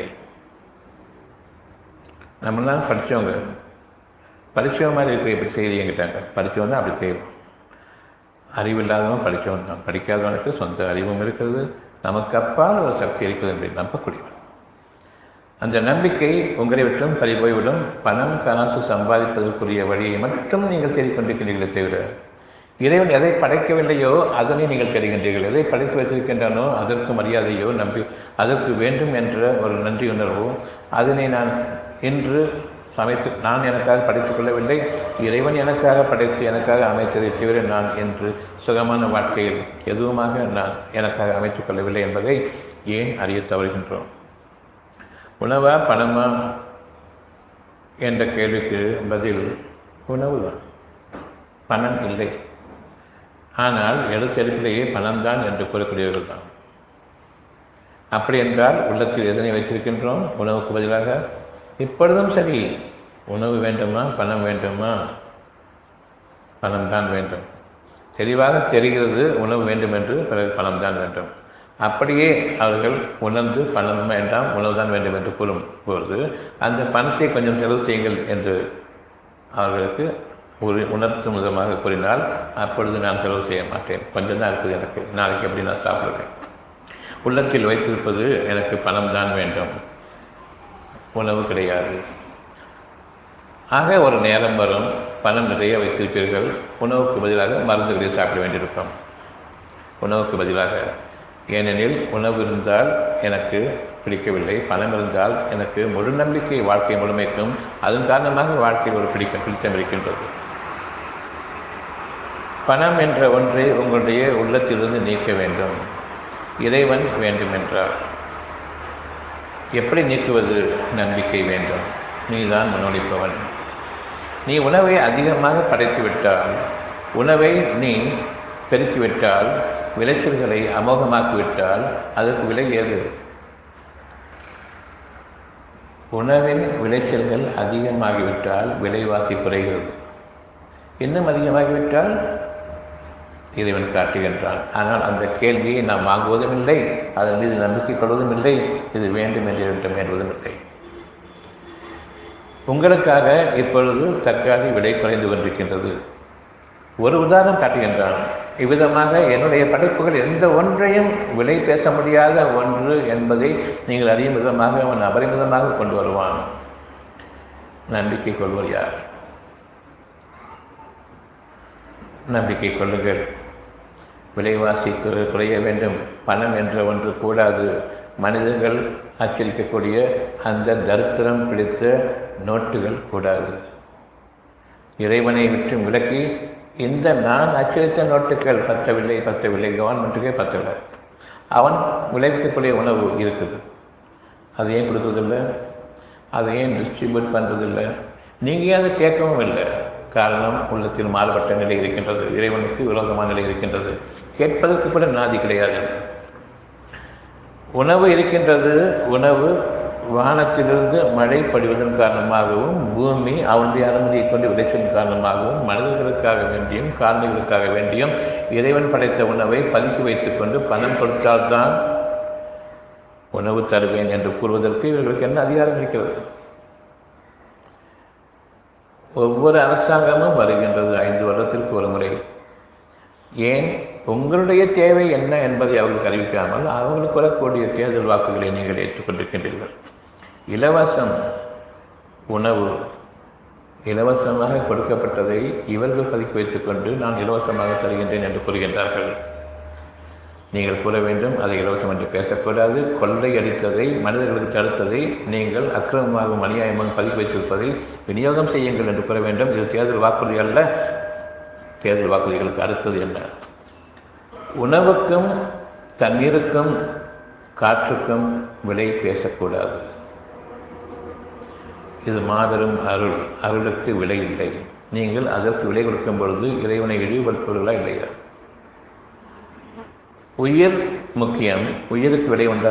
நம்மளாம் படித்தவங்க மாதிரி இருக்க இப்படி செய்தி எங்கிட்டாங்க. படித்தவன் தான் அப்படி செய்வோம். அறிவில்லாதவன் படித்தவன் தான். படிக்காதவனுக்கு சொந்த அறிவும் இருக்கிறது, நமக்கு அப்பால் ஒரு சக்தி இருக்கிறது என்று நம்பக்கூடியவன். அந்த நம்பிக்கை உங்களை விட்டும் பறிபோய்விடும். பணம் காசு சம்பாதிப்பதற்குரிய வழியை மட்டும் நீங்கள் தேடிக்கொண்டிருக்கிறீர்களே தவிர இறைவன் எதை படைக்கவில்லையோ அதனை நீங்கள் தெரிகின்றீர்கள். எதை படைத்து வைத்திருக்கின்றானோ அதற்கு மரியாதையோ அதற்கு வேண்டும் என்ற ஒரு நன்றி உணர்வோ அதனை நான் இன்று சமைத்து நான் எனக்காக படைத்துக் கொள்ளவில்லை, இறைவன் எனக்காக படைத்து எனக்காக அமைத்ததை தவிர நான் என்று சுகமான வாழ்க்கையில் எதுவுமாக நான் எனக்காக அமைத்துக் கொள்ளவில்லை என்பதை ஏன் அறிய தவறுகின்றோம்? உணவா பணமா என்ற கேள்விக்கு பதில் உணவு தான். பணம் இல்லை. ஆனால் எடுப்பிலேயே பணம்தான் என்று கூறக்கூடியவர்கள் தான். அப்படி என்றால் உள்ளத்தில் எதனை வைத்திருக்கின்றோம்? உணவுக்கு பதிலாக இப்பொழுதும் சரி, உணவு வேண்டுமா பணம் வேண்டுமா? பணம் தான் வேண்டும். தெளிவாக தெரிகிறது உணவு வேண்டும் என்று, பிறகு பணம் தான் வேண்டும். அப்படியே அவர்கள் உணர்ந்து பணம் வேண்டாம் உணவு தான் வேண்டும் என்று கூறும்போது அந்த பணத்தை கொஞ்சம் செலவு செய்யுங்கள் என்று அவர்களுக்கு ஒரு உணர்த்தும் விதமாக கூறினால் அப்பொழுது நான் செலவு செய்ய மாட்டேன், கொஞ்சம் தான் இருக்குது எனக்கு, நாளைக்கு எப்படி நான் சாப்பிடுவேன். உள்ளத்தில் வைத்திருப்பது எனக்கு பணம் தான் வேண்டும், உணவு கிடையாது. ஆக ஒரு நேரம் வரும், பணம் நிறைய வைத்திருப்பீர்கள், உணவுக்கு பதிலாக மருந்துகளை சாப்பிட வேண்டியிருக்கும். உணவுக்கு பதிலாக ஏனெனில் உணவு இருந்தால் எனக்கு பிடிக்கவில்லை, பணம் இருந்தால் எனக்கு முழு நம்பிக்கை வாழ்க்கை முழுமைக்கும், அதன் காரணமாக வாழ்க்கையில் ஒரு பிடித்தம் இருக்கின்றது. பணம் என்ற ஒன்றை உங்களுடைய உள்ளத்திலிருந்து நீக்க வேண்டும். இறைவன் வேண்டும் என்றார். எப்படி நீக்குவது? நம்பிக்கை வேண்டும். நீதான் முன்னோடிப்பவன். நீ உணவை அதிகமாக படைத்துவிட்டால், உணவை நீ பெருக்கிவிட்டால், விளைச்சல்களை அமோகமாக்கிவிட்டால் அதற்கு விலை ஏது? உணவின் விளைச்சல்கள் அதிகமாகிவிட்டால் விலைவாசி குறைகிறது. இன்னும் அதிகமாகிவிட்டால் இறைவன் காட்டுகின்றான். ஆனால் அந்த கேள்வியை நாம் வாங்குவதும் இல்லை, அதன் மீது நம்பிக்கை கொள்வதும் இல்லை, இது வேண்டும் என்று வேண்டுவதும் இல்லை. உங்களுக்காக இப்பொழுது தற்காலிக விலை குறைந்து கொண்டிருக்கின்றது. ஒரு உதாரணம் காட்டுகின்றான். இவ்விதமாக என்னுடைய படைப்புகள் எந்த ஒன்றையும் விலை பேச முடியாத ஒன்று என்பதை நீங்கள் அறியும் விதமாக அவன் அபரிமிதமாக கொண்டு வருவான். நம்பிக்கை கொள்வர் யார்? நம்பிக்கை கொள்ளுங்கள். விலைவாசி குறைய வேண்டும், பணம் என்ற ஒன்று கூடாது. மனிதர்கள் அச்சரிக்கக்கூடிய அந்த தரித்திரம் பிடித்த நோட்டுகள் கூடாது. இறைவனை விட்டு விலக்கி இந்த நான் அச்சரித்த நோட்டுகள் பத்தவில்லை, கவர்மெண்ட்டுக்கே பத்தவில்லை. அவன் விளைவிக்கக்கூடிய உணவு இருக்குது, அதை ஏன் கொடுக்குறதில்லை? அதை ஏன் டிஸ்ட்ரிபியூட் பண்ணுறதில்லை? நீங்கள் ஏன் அதை கேட்கவும் இல்லை? காரணம், உள்ளத்தில் மாறுபட்ட நிலை இருக்கின்றது, இறைவனுக்கு விரோதமான நிலை இருக்கின்றது. கேட்பதற்கு கூட நாதி கிடையாது. உணவு இருக்கின்றது. உணவு வானத்திலிருந்து மழை படிவதன் காரணமாகவும், பூமி அவனுடைய அனுமதியை கொண்டு விளைச்சலின் காரணமாகவும், மனிதர்களுக்காக வேண்டியும் காரணிகளுக்காக வேண்டியும் இறைவன் படைத்த உணவை பதுக்கி வைத்துக் கொண்டு பணம் கொடுத்தால்தான் உணவு தருவேன் என்று கூறுவதற்கு இவர்களுக்கு என்ன அதிகாரம் இருக்கிறது? ஒவ்வொரு அரசாங்கமும் வருகின்றது 5 வருடத்திற்கு ஒரு முறை. ஏன்? உங்களுடைய தேவை என்ன என்பதை அவர்களுக்கு அறிவிக்காமல் அவர்களுக்கு வரக்கூடிய தேர்தல் வாக்குகளை நீங்கள் ஏற்றுக்கொண்டிருக்கின்றீர்கள். இலவசம் உணவு இலவசமாக கொடுக்கப்பட்டதை இவர்கள் பதுக்கி வைத்துக் கொண்டு நான் இலவசமாக தருகின்றேன் என்று கூறுகின்றார்கள். நீங்கள் கூற வேண்டும், அதை இலவசம் என்று பேசக்கூடாது. கொள்ளை அடித்ததை, மனிதர்களுக்கு தடுத்ததை நீங்கள் அக்கிரமமாகவும் அநியாயமாகவும் பதுக்கி வைத்திருப்பதை விநியோகம் செய்யுங்கள் என்று கூற வேண்டும். இது தேர்தல் வாக்குறுதி அல்ல. தேர்தல் வாக்குறுதிகளுக்கு அடுத்தது என்ன? உணவுக்கும் தண்ணீருக்கும் காற்றுக்கும் விலை பேசக்கூடாது. இது மாபெரும் அருள். அருளுக்கு விலை இல்லை. நீங்கள் அதற்கு விலை கொடுக்கும் பொழுது இறைவனை இழிவுபடுத்துவீர்களா இல்லையா? உயிர் முக்கியம். உயிருக்கு விலை உண்டா?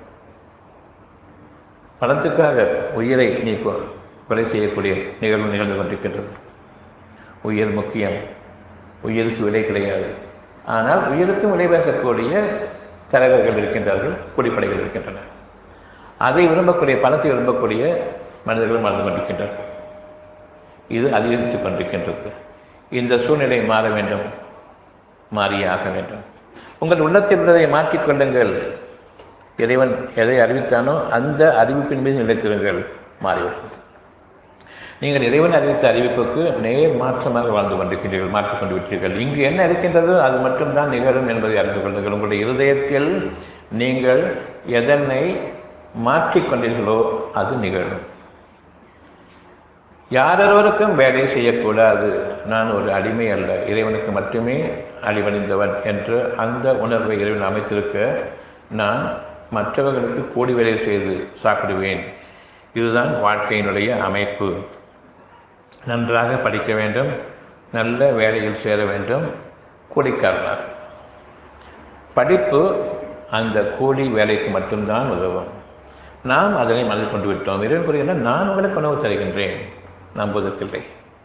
பணத்துக்காக உயிரை நீ கொலை செய்யக்கூடிய நிகழ்வு நிகழ்ந்து கொண்டிருக்கின்றது. உயிர் முக்கியம். உயிருக்கு விலை கிடையாது. ஆனால் உயிருக்கும் விலை பேசக்கூடிய தரகர்கள் இருக்கின்றார்கள், குடிப்படைகள் இருக்கின்றன. அதை விரும்பக்கூடிய, பணத்தை விரும்பக்கூடிய மனிதர்கள் வாழ்ந்து கொண்டிருக்கின்றார்கள். இது அதிகரித்துக் கொண்டிருக்கின்றது. இந்த சூழ்நிலை மாற வேண்டும், மாறியே ஆக வேண்டும். உங்கள் உள்ளத்தில் உள்ளதை மாற்றிக்கொள்ளுங்கள். இறைவன் எதை அறிவித்தானோ அந்த அறிவிப்பின் மீது நிலைத்திருங்கள், மாறிவிடும். நீங்கள் இறைவன் அறிவித்த அறிவிப்புக்கு நேர் மாற்றமாக வாழ்ந்து கொண்டிருக்கின்றீர்கள், மாற்றிக்கொண்டு விட்டீர்கள். இங்கு என்ன இருக்கின்றதோ அது மட்டும்தான் நிகழும் என்பதை அறிந்து கொள்ளுங்கள். உங்களுடைய இருதயத்தில் நீங்கள் எதனை மாற்றிக்கொண்டீர்களோ அது நிகழும். யாரொருவருக்கும் வேலை செய்யக்கூடாது, நான் ஒரு அடிமை அல்ல, இறைவனுக்கு மட்டுமே அடிபணிந்தவன் என்று அந்த உணர்வை இறைவன் அமைத்திருக்க, நான் மற்றவர்களுக்கு கூடி வேலை செய்து சாப்பிடுவேன். இதுதான் வாழ்க்கையினுடைய அமைப்பு. நன்றாக படிக்க வேண்டும், நல்ல வேலையில் சேர வேண்டும், கூலிக்காரனார். படிப்பு அந்த கூலி வேலைக்கு மட்டும்தான் உதவும். நாம் அதனை மனதில் கொண்டு விட்டோம். இறைவன் கூறுகின்றான், நான் உங்களுக்கு உணவு தருகின்றேன், நம்புவதற்கில்லை.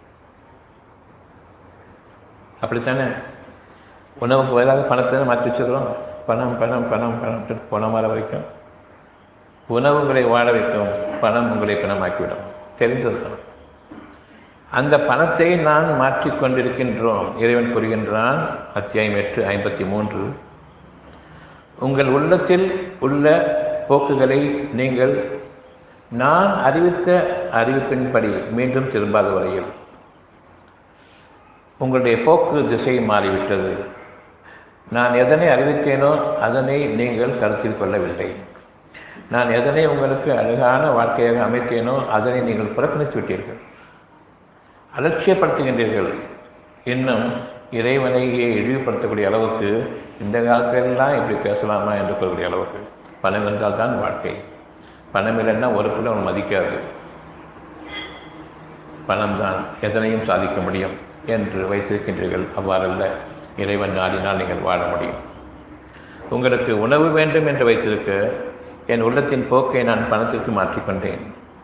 அப்படித்தானே? உணவுக்கு பதிலாக பணத்தை மாற்றி வச்சுக்கிறோம். பணம் பணம் பணம் பணம் பணம் வர வரைக்கும் உணவு உங்களை வாழ வைக்கும், பணம் உங்களை பணமாக்கிவிடும். தெரிந்திருக்கணும். அந்த பணத்தை நான் மாற்றிக்கொண்டிருக்கின்றோம். இறைவன் கூறுகின்றான், அத்தியாயம் 8:53, உங்கள் உள்ளத்தில் உள்ள போக்குகளை நீங்கள் நான் அறிவித்த அறிவிப்பின்படி மீண்டும் திரும்பாத வரையில் உங்களுடைய போக்கு திசை மாறிவிட்டது. நான் எதனை அறிவித்தேனோ அதனை நீங்கள் கருத்தில் கொள்ளவில்லை. நான் எதனை உங்களுக்கு அழகான வாழ்க்கையாக அமைத்தேனோ அதனை நீங்கள் புறக்கணித்து விட்டீர்கள், அலட்சியப்படுத்துகின்றீர்கள். இன்னும் இறைவனையே இழிவுபடுத்தக்கூடிய அளவுக்கு இந்த காலத்திலெல்லாம் இப்படி பேசலாமா என்று கூறக்கூடிய அளவுக்கு பணம் இருந்தால் தான் வாழ்க்கை, பணம் இல்லைன்னா ஒரு பிள்ளை அவன் மதிக்காது, பணம் தான் எதனையும் சாதிக்க முடியும் என்று வைத்திருக்கின்றீர்கள். அவ்வாறல்ல, இறைவன் நாடினால் நீங்கள் வாழ முடியும். உங்களுக்கு உணவு வேண்டும் என்று வைத்திருக்க என் உள்ளத்தின் போக்கை நான் பணத்திற்கு மாற்றிக்கொண்டேன்.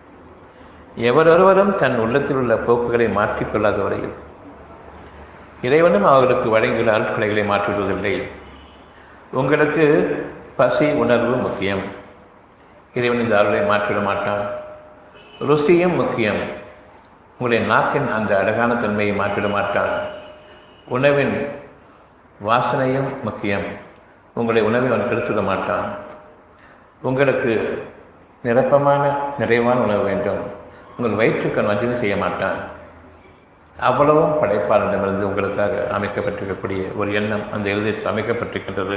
எவரொருவரும் தன் உள்ளத்தில் உள்ள போக்குகளை மாற்றிக்கொள்ளாத வரையில் இறைவனும் அவர்களுக்கு வழங்கியுள்ள அருட்கொலைகளை மாற்றுவதில்லை. உங்களுக்கு பசி உணர்வு முக்கியம், இறைவன் இந்த அருளை மாற்றிவிட மாட்டான். ருசியும் முக்கியம், உங்களுடைய நாக்கின் அந்த அழகான தன்மையை மாற்றிவிட மாட்டான். உணவின் வாசனையும் முக்கியம், உங்களை உணவை அவன் கெடுத்துவிட மாட்டான். உங்களுக்கு நிரப்பமான நிறைவான உணவு வேண்டும், உங்கள் வயிற்றுக்கு வஞ்சனை செய்ய மாட்டான். அவ்வளவும் படைப்பாளரிடமிருந்து உங்களுக்காக அமைக்கப்பட்டிருக்கக்கூடிய ஒரு எண்ணம் அந்த எழுதியில் அமைக்கப்பட்டிருக்கின்றது.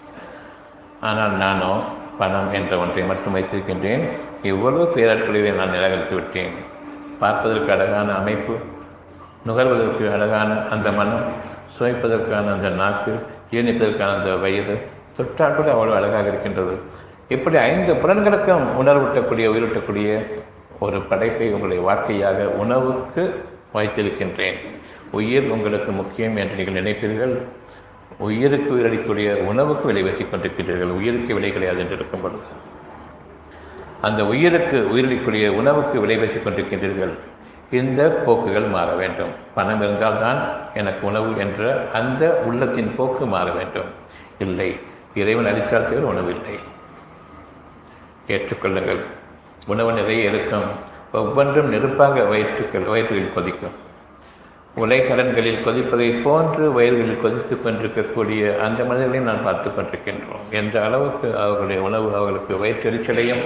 ஆனால் நானோ பணம் என்ற ஒன்றை மட்டும் வைத்திருக்கின்றேன். இவ்வளவு பேராட்களை நான் நிராகரித்து விட்டேன். பார்ப்பதற்கு அழகான அமைப்பு, நுகர்வதற்கு அழகான அந்த மனம், சுவைப்பதற்கான அந்த நாக்கு, ஜீரணிப்பதற்கான அந்த வயது, தொட்டால் கூட அவ்வளவு அழகாக இருக்கின்றது. இப்படி 5 புலன்களுக்கும் உணர்வூட்டக்கூடிய உயிரூட்டக்கூடிய ஒரு படைப்பை உங்களுடைய வாழ்க்கையாக உணவுக்கு வைத்திருக்கின்றேன். உயிர் உங்களுக்கு முக்கியம் என்று நீங்கள் நினைப்பீர்கள். உயிருக்கு உயிரளிக்கூடிய உணவுக்கு விலை பேசிக் கொண்டிருக்கிறீர்கள். உயிருக்கு விலை கிடையாது என்று இருக்கும் பொழுது அந்த உயிருக்கு உயிரளிக்கூடிய உணவுக்கு விலை பேசிக் கொண்டிருக்கின்றீர்கள். இந்த போக்குகள் மாற வேண்டும். பணம் இருந்தால்தான் எனக்கு உணவு என்ற அந்த உள்ளத்தின் போக்கு மாற வேண்டும். இல்லை, இறைவன் அளித்தால் தவிர உணவு இல்லை. ஏற்றுக்கொள்ளுங்கள். உணவு நிறைய இருக்கும், ஒவ்வொன்றும் நெருப்பாக வயிற்றுகளில் கொதிக்கும். உலைக்கடன்களில் கொதிப்பதை போன்று வயிறுகளில் கொதித்துக் கொண்டிருக்கக்கூடிய அந்த மனிதர்களையும் நான் பார்த்து கொண்டிருக்கின்றோம். என்ற அளவுக்கு அவர்களுடைய உணவு அவர்களுக்கு வயிற்றெரிச்சலையும்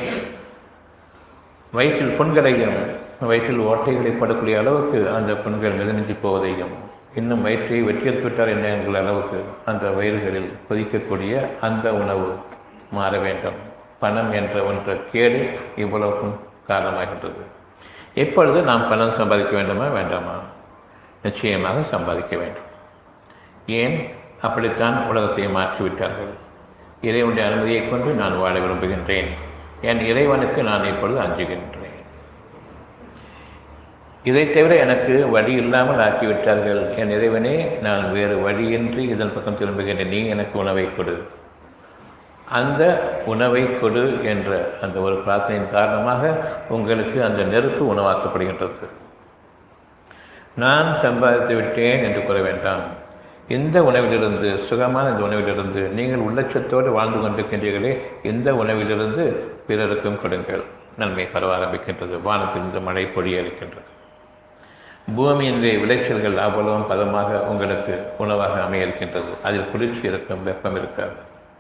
வயிற்றில் புண்களையும் வயிற்றில் ஓட்டைகளை படக்கூடிய அளவுக்கு அந்த புண்கள் மிதமிஞ்சி போவதையும் இன்னும் வயிற்றை வெற்றியெடுத்து விட்டார் என்ன என்கிற அளவுக்கு அந்த வயிறுகளில் கொதிக்கக்கூடிய அந்த உணவு மாற வேண்டும். பணம் என்ற ஒன்ற கேடு இவ்வளவுக்கும் காரணமாகின்றது. எப்பொழுது நாம் பணம் சம்பாதிக்க வேண்டுமா வேண்டாமா? நிச்சயமாக சம்பாதிக்க வேண்டும். ஏன்? அப்படித்தான் உலகத்தை மாற்றிவிட்டார்கள். இறைவனுடைய அனுமதியை கொண்டு நான் வாழ விரும்புகின்றேன். என் இறைவனுக்கு நான் இப்பொழுது அஞ்சுகின்றேன். இதை தவிர எனக்கு வழி இல்லாமல் ஆக்கிவிட்டார்கள். என் இறைவனே, நான் வேறு வழியின்றி இதன் பக்கம் திரும்புகின்றேன். நீ எனக்கு உணவை கொடு. அந்த உணவை கொடு என்ற அந்த ஒரு பிரார்த்தனையின் காரணமாக உங்களுக்கு அந்த நெருப்பு உணவாக்கப்படுகின்றது. நான் சம்பாதித்து விட்டேன் என்று கூற வேண்டாம். இந்த உணவிலிருந்து, சுகமான இந்த உணவிலிருந்து நீங்கள் உள்ளச்சத்தோடு வாழ்ந்து கொண்டிருக்கின்றீர்களே, இந்த உணவிலிருந்து பிறருக்கும் கொடுங்கள். நன்மை பரவ ஆரம்பிக்கின்றது. வானத்திலிருந்து மழை பொழிய இருக்கின்றது. பூமியினுடைய விளைச்சல்கள் அவ்வளவும் பதமாக உங்களுக்கு உணவாக அமைய இருக்கின்றது. அதில் குளிர்ச்சி இருக்கும், வெப்பம் இருக்காது.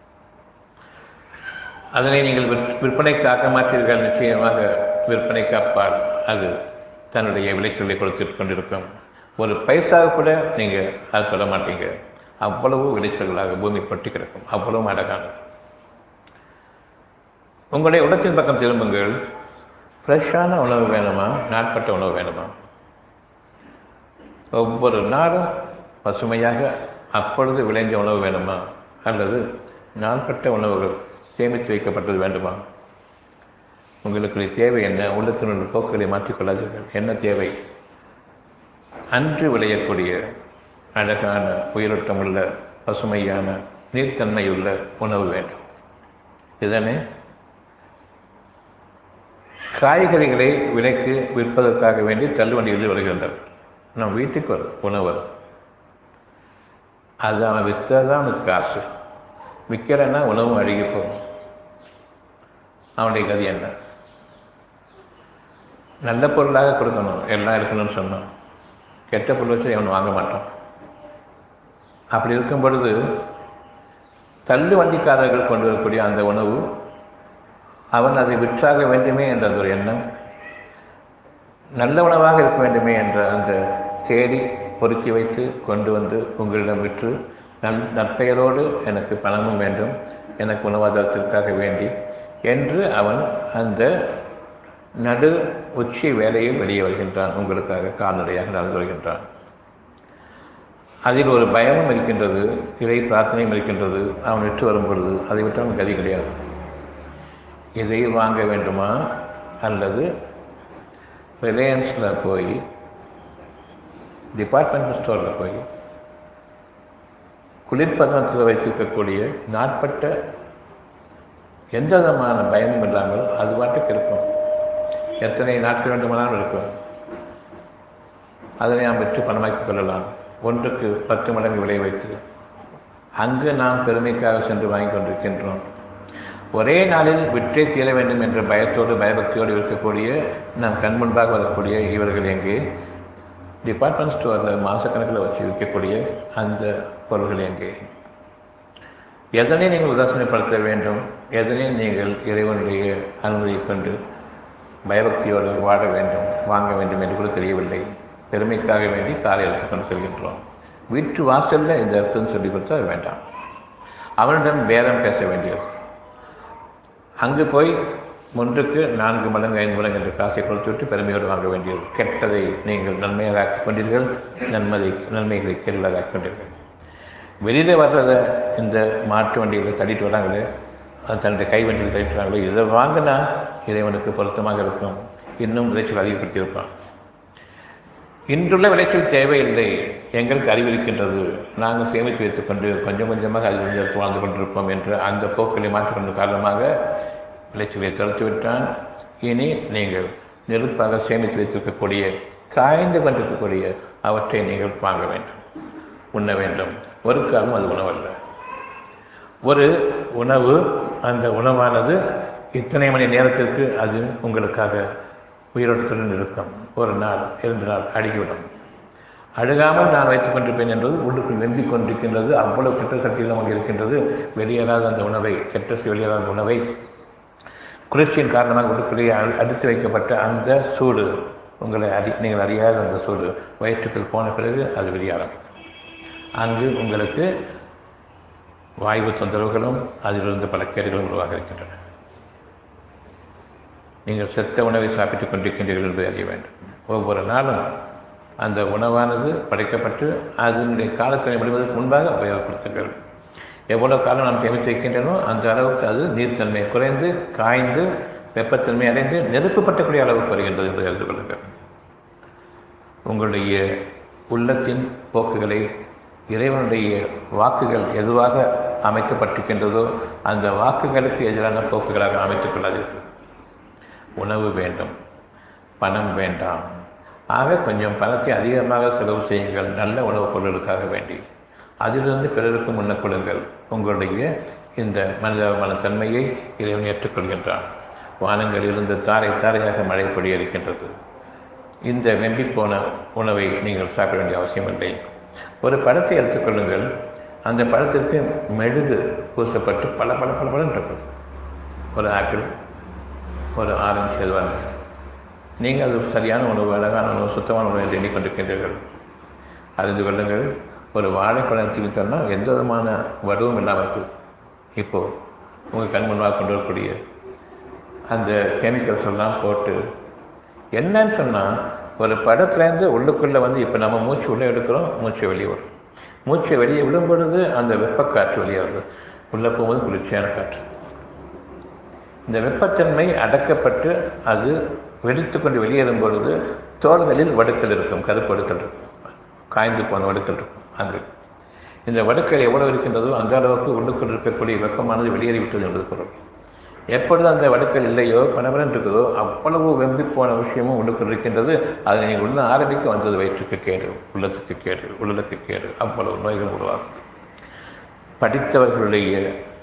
அதனை நீங்கள் விற்பனைக்கு ஆக்க மாற்றீர்கள். நிச்சயமாக விற்பனைக்கு அப்பால் அது தன்னுடைய விளைச்சலை கொடுத்து கொண்டிருக்கும். ஒரு பைசாவை கூட நீங்கள் அது சொல்ல மாட்டீங்க. அவ்வளவு விளைச்சல்களாக பூமி பட்டி கிடக்கும். அவ்வளவு அழகானது. உங்களுடைய உடத்தின் பக்கம் திரும்புங்கள். ஃப்ரெஷ்ஷான உணவு வேணுமா, நாட்பட்ட உணவு வேணுமா? ஒவ்வொரு நாளும் பசுமையாக அப்பொழுது விளைந்த உணவு வேணுமா, அல்லது நாள்பட்ட உணவுகள் சேமித்து வைக்கப்பட்டது வேண்டுமா? உங்களுக்கு தேவை என்ன? உள்ளத்தினுடைய போக்குகளை மாற்றிக்கொள்ளாதீர்கள். என்ன தேவை? அன்று விளையக்கூடிய அழகான உயிரோட்டமுள்ள பசுமையான நீர்த்தன்மையுள்ள உணவு வேண்டும். இதனை காய்கறிகளை விலைக்கு விற்பதற்காக வேண்டி தள்ளுவண்டிகளில் வருகின்றனர். நம் வீட்டுக்கு வரும் உணவு, அது அவன் விற்றதான் அவனுக்கு காசு. விற்கிறன்னா உணவும் அழுகி போகும். அவனுடைய கதி என்ன? நல்ல பொருளாக கொடுக்கணும், எல்லாம் இருக்கணும்னு சொன்னோம். கெட்ட பொருள் வச்சு அவன் வாங்க மாட்டான். அப்படி இருக்கும் பொழுது தள்ளு வண்டிக்காரர்கள் கொண்டு வரக்கூடிய அந்த உணவு, அவன் அதை விற்றாக வேண்டுமே என்ற ஒரு எண்ணம், நல்ல உணவாக இருக்க வேண்டுமே என்ற அந்த தேடி பொறுக்கி வைத்து கொண்டு வந்து உங்களிடம் விற்று நற்பெயரோடு எனக்கு பணமும் வேண்டும், எனக்கு உணவாதாரத்திற்காக வேண்டி என்று அவன் அந்த நடு உச்சி வேலையில் வெளியே வருகின்றான். உங்களுக்காக கால்நடையாக நடந்து வருகின்றான். அதில் ஒரு பயமும் இருக்கின்றது, இறை பிரார்த்தனையும் இருக்கின்றது. அவன் விட்டு வரும் பொழுது அதை விட்டு அவன் கதி கிடையாது. இதை வாங்க வேண்டுமா அல்லது ரிலையன்ஸில் போய் டிபார்ட்மெண்டல் ஸ்டோரில் போய் குளிர்பதனத்தில் வைத்திருக்கக்கூடிய நாட்பட்ட எந்த விதமான பயமும் இல்லாமல் அது பாட்டுக்கு இருக்கும். எத்தனை நாட்கள் வேண்டுமானாலும் இருக்கும். அதனை நாம் விற்று பணமாக்கிக் கொள்ளலாம். ஒன்றுக்கு 10 மடங்கு விலை வைத்து அங்கு நாம் பெருமைக்காக சென்று வாங்கி கொண்டிருக்கின்றோம். ஒரே நாளில் விற்றே தீர வேண்டும் என்ற பயத்தோடு பயபக்தியோடு இருக்கக்கூடிய நம் கண் முன்பாக வரக்கூடிய இவர்கள் எங்கே? டிபார்ட்மெண்ட் ஸ்டோரில் மாதக்கணக்கில் வச்சு விற்கக்கூடிய அந்த பொருள்கள் எங்கே? எதனை நீங்கள் உதாசீனப்படுத்த வேண்டும்? எதனை நீங்கள் இறைவனுடைய அனுமதியை கொண்டு பயபக்தியோடு வாழ வேண்டும், வாங்க வேண்டும் என்று கூட தெரியவில்லை. பெருமைக்காக வேண்டி காரை எடுத்துக்கொண்டு செல்கின்றோம். வீட்டு வாசலில் இந்த அர்த்தம் சொல்லிக் கொடுத்தா வேண்டாம். அவனிடம் பேரம் பேச வேண்டியது. அங்கு போய் 1க்கு 4 மடங்கு 5 மடங்கு என்ற காசை கொடுத்துவிட்டு பெருமையோடு வாங்க வேண்டியது. கெட்டதை நீங்கள் நன்மையாக ஆக்கிக் கொண்டீர்கள், நன்மைகளை கேள்வியாக ஆக்கிக் கொண்டீர்கள். வெளியில் வர்றதை இந்த மாட்டு வண்டிகளை தள்ளிட்டு வராங்களே, தன்னுடைய கை வண்டியில் தள்ளிட்டு வராங்களே, இதை வாங்கினா இறைவனுக்கு பொருத்தமாக இருக்கும். இன்னும் விளைச்சல் அதிகப்படுத்தியிருப்பான். இன்றுள்ள விளைச்சல் தேவையில்லை, எங்களுக்கு அறிவிருக்கின்றது, நாங்கள் சேமித்து வைத்துக் கொண்டு கொஞ்சம் கொஞ்சமாக அதில் எடுத்து வாழ்ந்து கொண்டிருப்போம் என்று அந்த போக்களை மாற்றிக்கொண்ட காரணமாக விளைச்சலை தடுத்து விட்டான். இனி நீங்கள் நெருப்பாக சேமித்து வைத்திருக்கக்கூடிய காய்ந்து கொண்டிருக்கக்கூடிய அவற்றை நீங்கள் வாங்க வேண்டும், உண்ண வேண்டும். ஒரு காலம் அது உணவல்ல. ஒரு உணவு, அந்த உணவானது இத்தனை மணி நேரத்திற்கு அது உங்களுக்காக உயிரோட்டத்துடன் இருக்கும். 1 நாள் 2 நாள் அழுகிவிடும். அழுகாமல் நான் வைத்துக் கொண்டிருப்பேன் என்பது உள்ளுக்குள் வெம்பிக் கொண்டிருக்கின்றது. அவ்வளவு கெட்ட சக்தியில் நமக்கு இருக்கின்றது. வெளியேறாத அந்த உணவை, கெட்ட வெளியேறாத உணவை குளிர்ச்சியின் காரணமாக உள்ளுக்குள்ளே அடித்து வைக்கப்பட்ட அந்த சூடு, நீங்கள் அறியாத அந்த சூடு வயிற்றுக்குள் போன பிறகு அது வெளியே ஆரம்பிக்கும். அங்கு உங்களுக்கு வாயு தொந்தரவுகளும் அதிலிருந்து பல கேடுகளும் உருவாக இருக்கின்றன. நீங்கள் செத்த உணவை சாப்பிட்டுக் கொண்டிருக்கின்றீர்கள் என்பதை அறிய வேண்டும். ஒவ்வொரு நாளும் அந்த உணவானது படைக்கப்பட்டு அதனுடைய காலத்தினை முடிவதற்கு முன்பாக உபயோகப்படுத்துங்கள். எவ்வளவு காலம் நாம் சேமித்து வைக்கின்றனோ அந்த அளவுக்கு அது நீர்த்தன்மை குறைந்து காய்ந்து வெப்பத்தன்மை அடைந்து நெருப்பு பட்டக்கூடிய அளவுக்கு வருகின்றது என்பதை அறிந்து கொள்ளுங்கள். உங்களுடைய உள்ளத்தின் போக்குகளை இறைவனுடைய வாக்குகள் எதுவாக அமைக்கப்பட்டிருக்கின்றதோ அந்த வாக்குகளுக்கு எதிரான போக்குகளாக அமைத்துக் கொள்ளாதீர்கள். உணவு வேண்டும், பணம் வேண்டாம். ஆக கொஞ்சம் பணத்தை அதிகமாக செலவு செய்யுங்கள், நல்ல உணவுப் பொருளுக்காக வேண்டி. அதிலிருந்து பிறருக்கு முன்ன கொடுங்கள். உங்களுடைய இந்த மனிதமான தன்மையை இறைவன் ஏற்றுக்கொள்கின்றான். வானங்களிலிருந்து தாரை தாரையாக மழை பொழிய இருக்கின்றது. இந்த வெம்பிப்போன உணவை நீங்கள் சாப்பிட வேண்டிய அவசியம் இல்லை. ஒரு பழத்தை எடுத்துக்கொள்ளுங்கள். அந்த பழத்திற்கு மெழுகு பூசப்பட்டு பல பல பல பலன் இருக்கும். ஒரு ஆப்பிள், ஒரு ஆரஞ்சு, எதுவாக நீங்கள் அது சரியான உணவு, அழகான உணவு, சுத்தமான உணவு என்று எண்ணிக்கொண்டிருக்கின்றீர்கள். அறிந்து கொள்ளுங்கள். ஒரு வாழைப்பழம் எடுத்துக்கிட்டோம்னா எந்த விதமான வடுவும் இல்லாமல் இருக்குது. இப்போது உங்கள் கண் முன்பாக கொண்டு வரக்கூடிய அந்த கெமிக்கல்ஸ் எல்லாம் போட்டு என்னன்னு சொன்னால், ஒரு படத்துலேருந்து உள்ளுக்குள்ளே இப்போ நம்ம மூச்சு உள்ளே எடுக்கிறோம், மூச்சை வெளியே வரும். மூச்சை வெளியே விடும் பொழுது அந்த வெப்பக்காற்று வெளியே வருது. உள்ளே போகும்போது குளிர்ச்சியான காற்று. இந்த வெப்பத்தன்மை அடக்கப்பட்டு அது வெடித்து கொண்டு வெளியேறும் பொழுது தோள்களில் வடுக்கள் இருக்கும், கருப்பு வடுக்கள் இருக்கும், காய்ந்து போன வடுக்கள் இருக்கும். அங்கு இந்த வடுக்கள் எவ்வளவு இருக்கின்றதோ அந்த அளவுக்கு உள்ளுக்குள் இருக்கக்கூடிய வெப்பமானது வெளியேறிவிட்டது என்பது பொருள். எப்பொழுது அந்த வடுக்கள் இல்லையோ, பணவரன் இருக்குதோ, அவ்வளவு வெம்பி போன விஷயமும் உள்ளுக்குள் இருக்கின்றது. அதை நீங்கள் உள்ள ஆரம்பிக்க வந்தது வயிற்றுக்கு கேடு, உள்ளத்துக்கு கேடு, உடலுக்கு கேடு, அவ்வளவு நோய்கள் உருவாகும். படித்தவர்களுடைய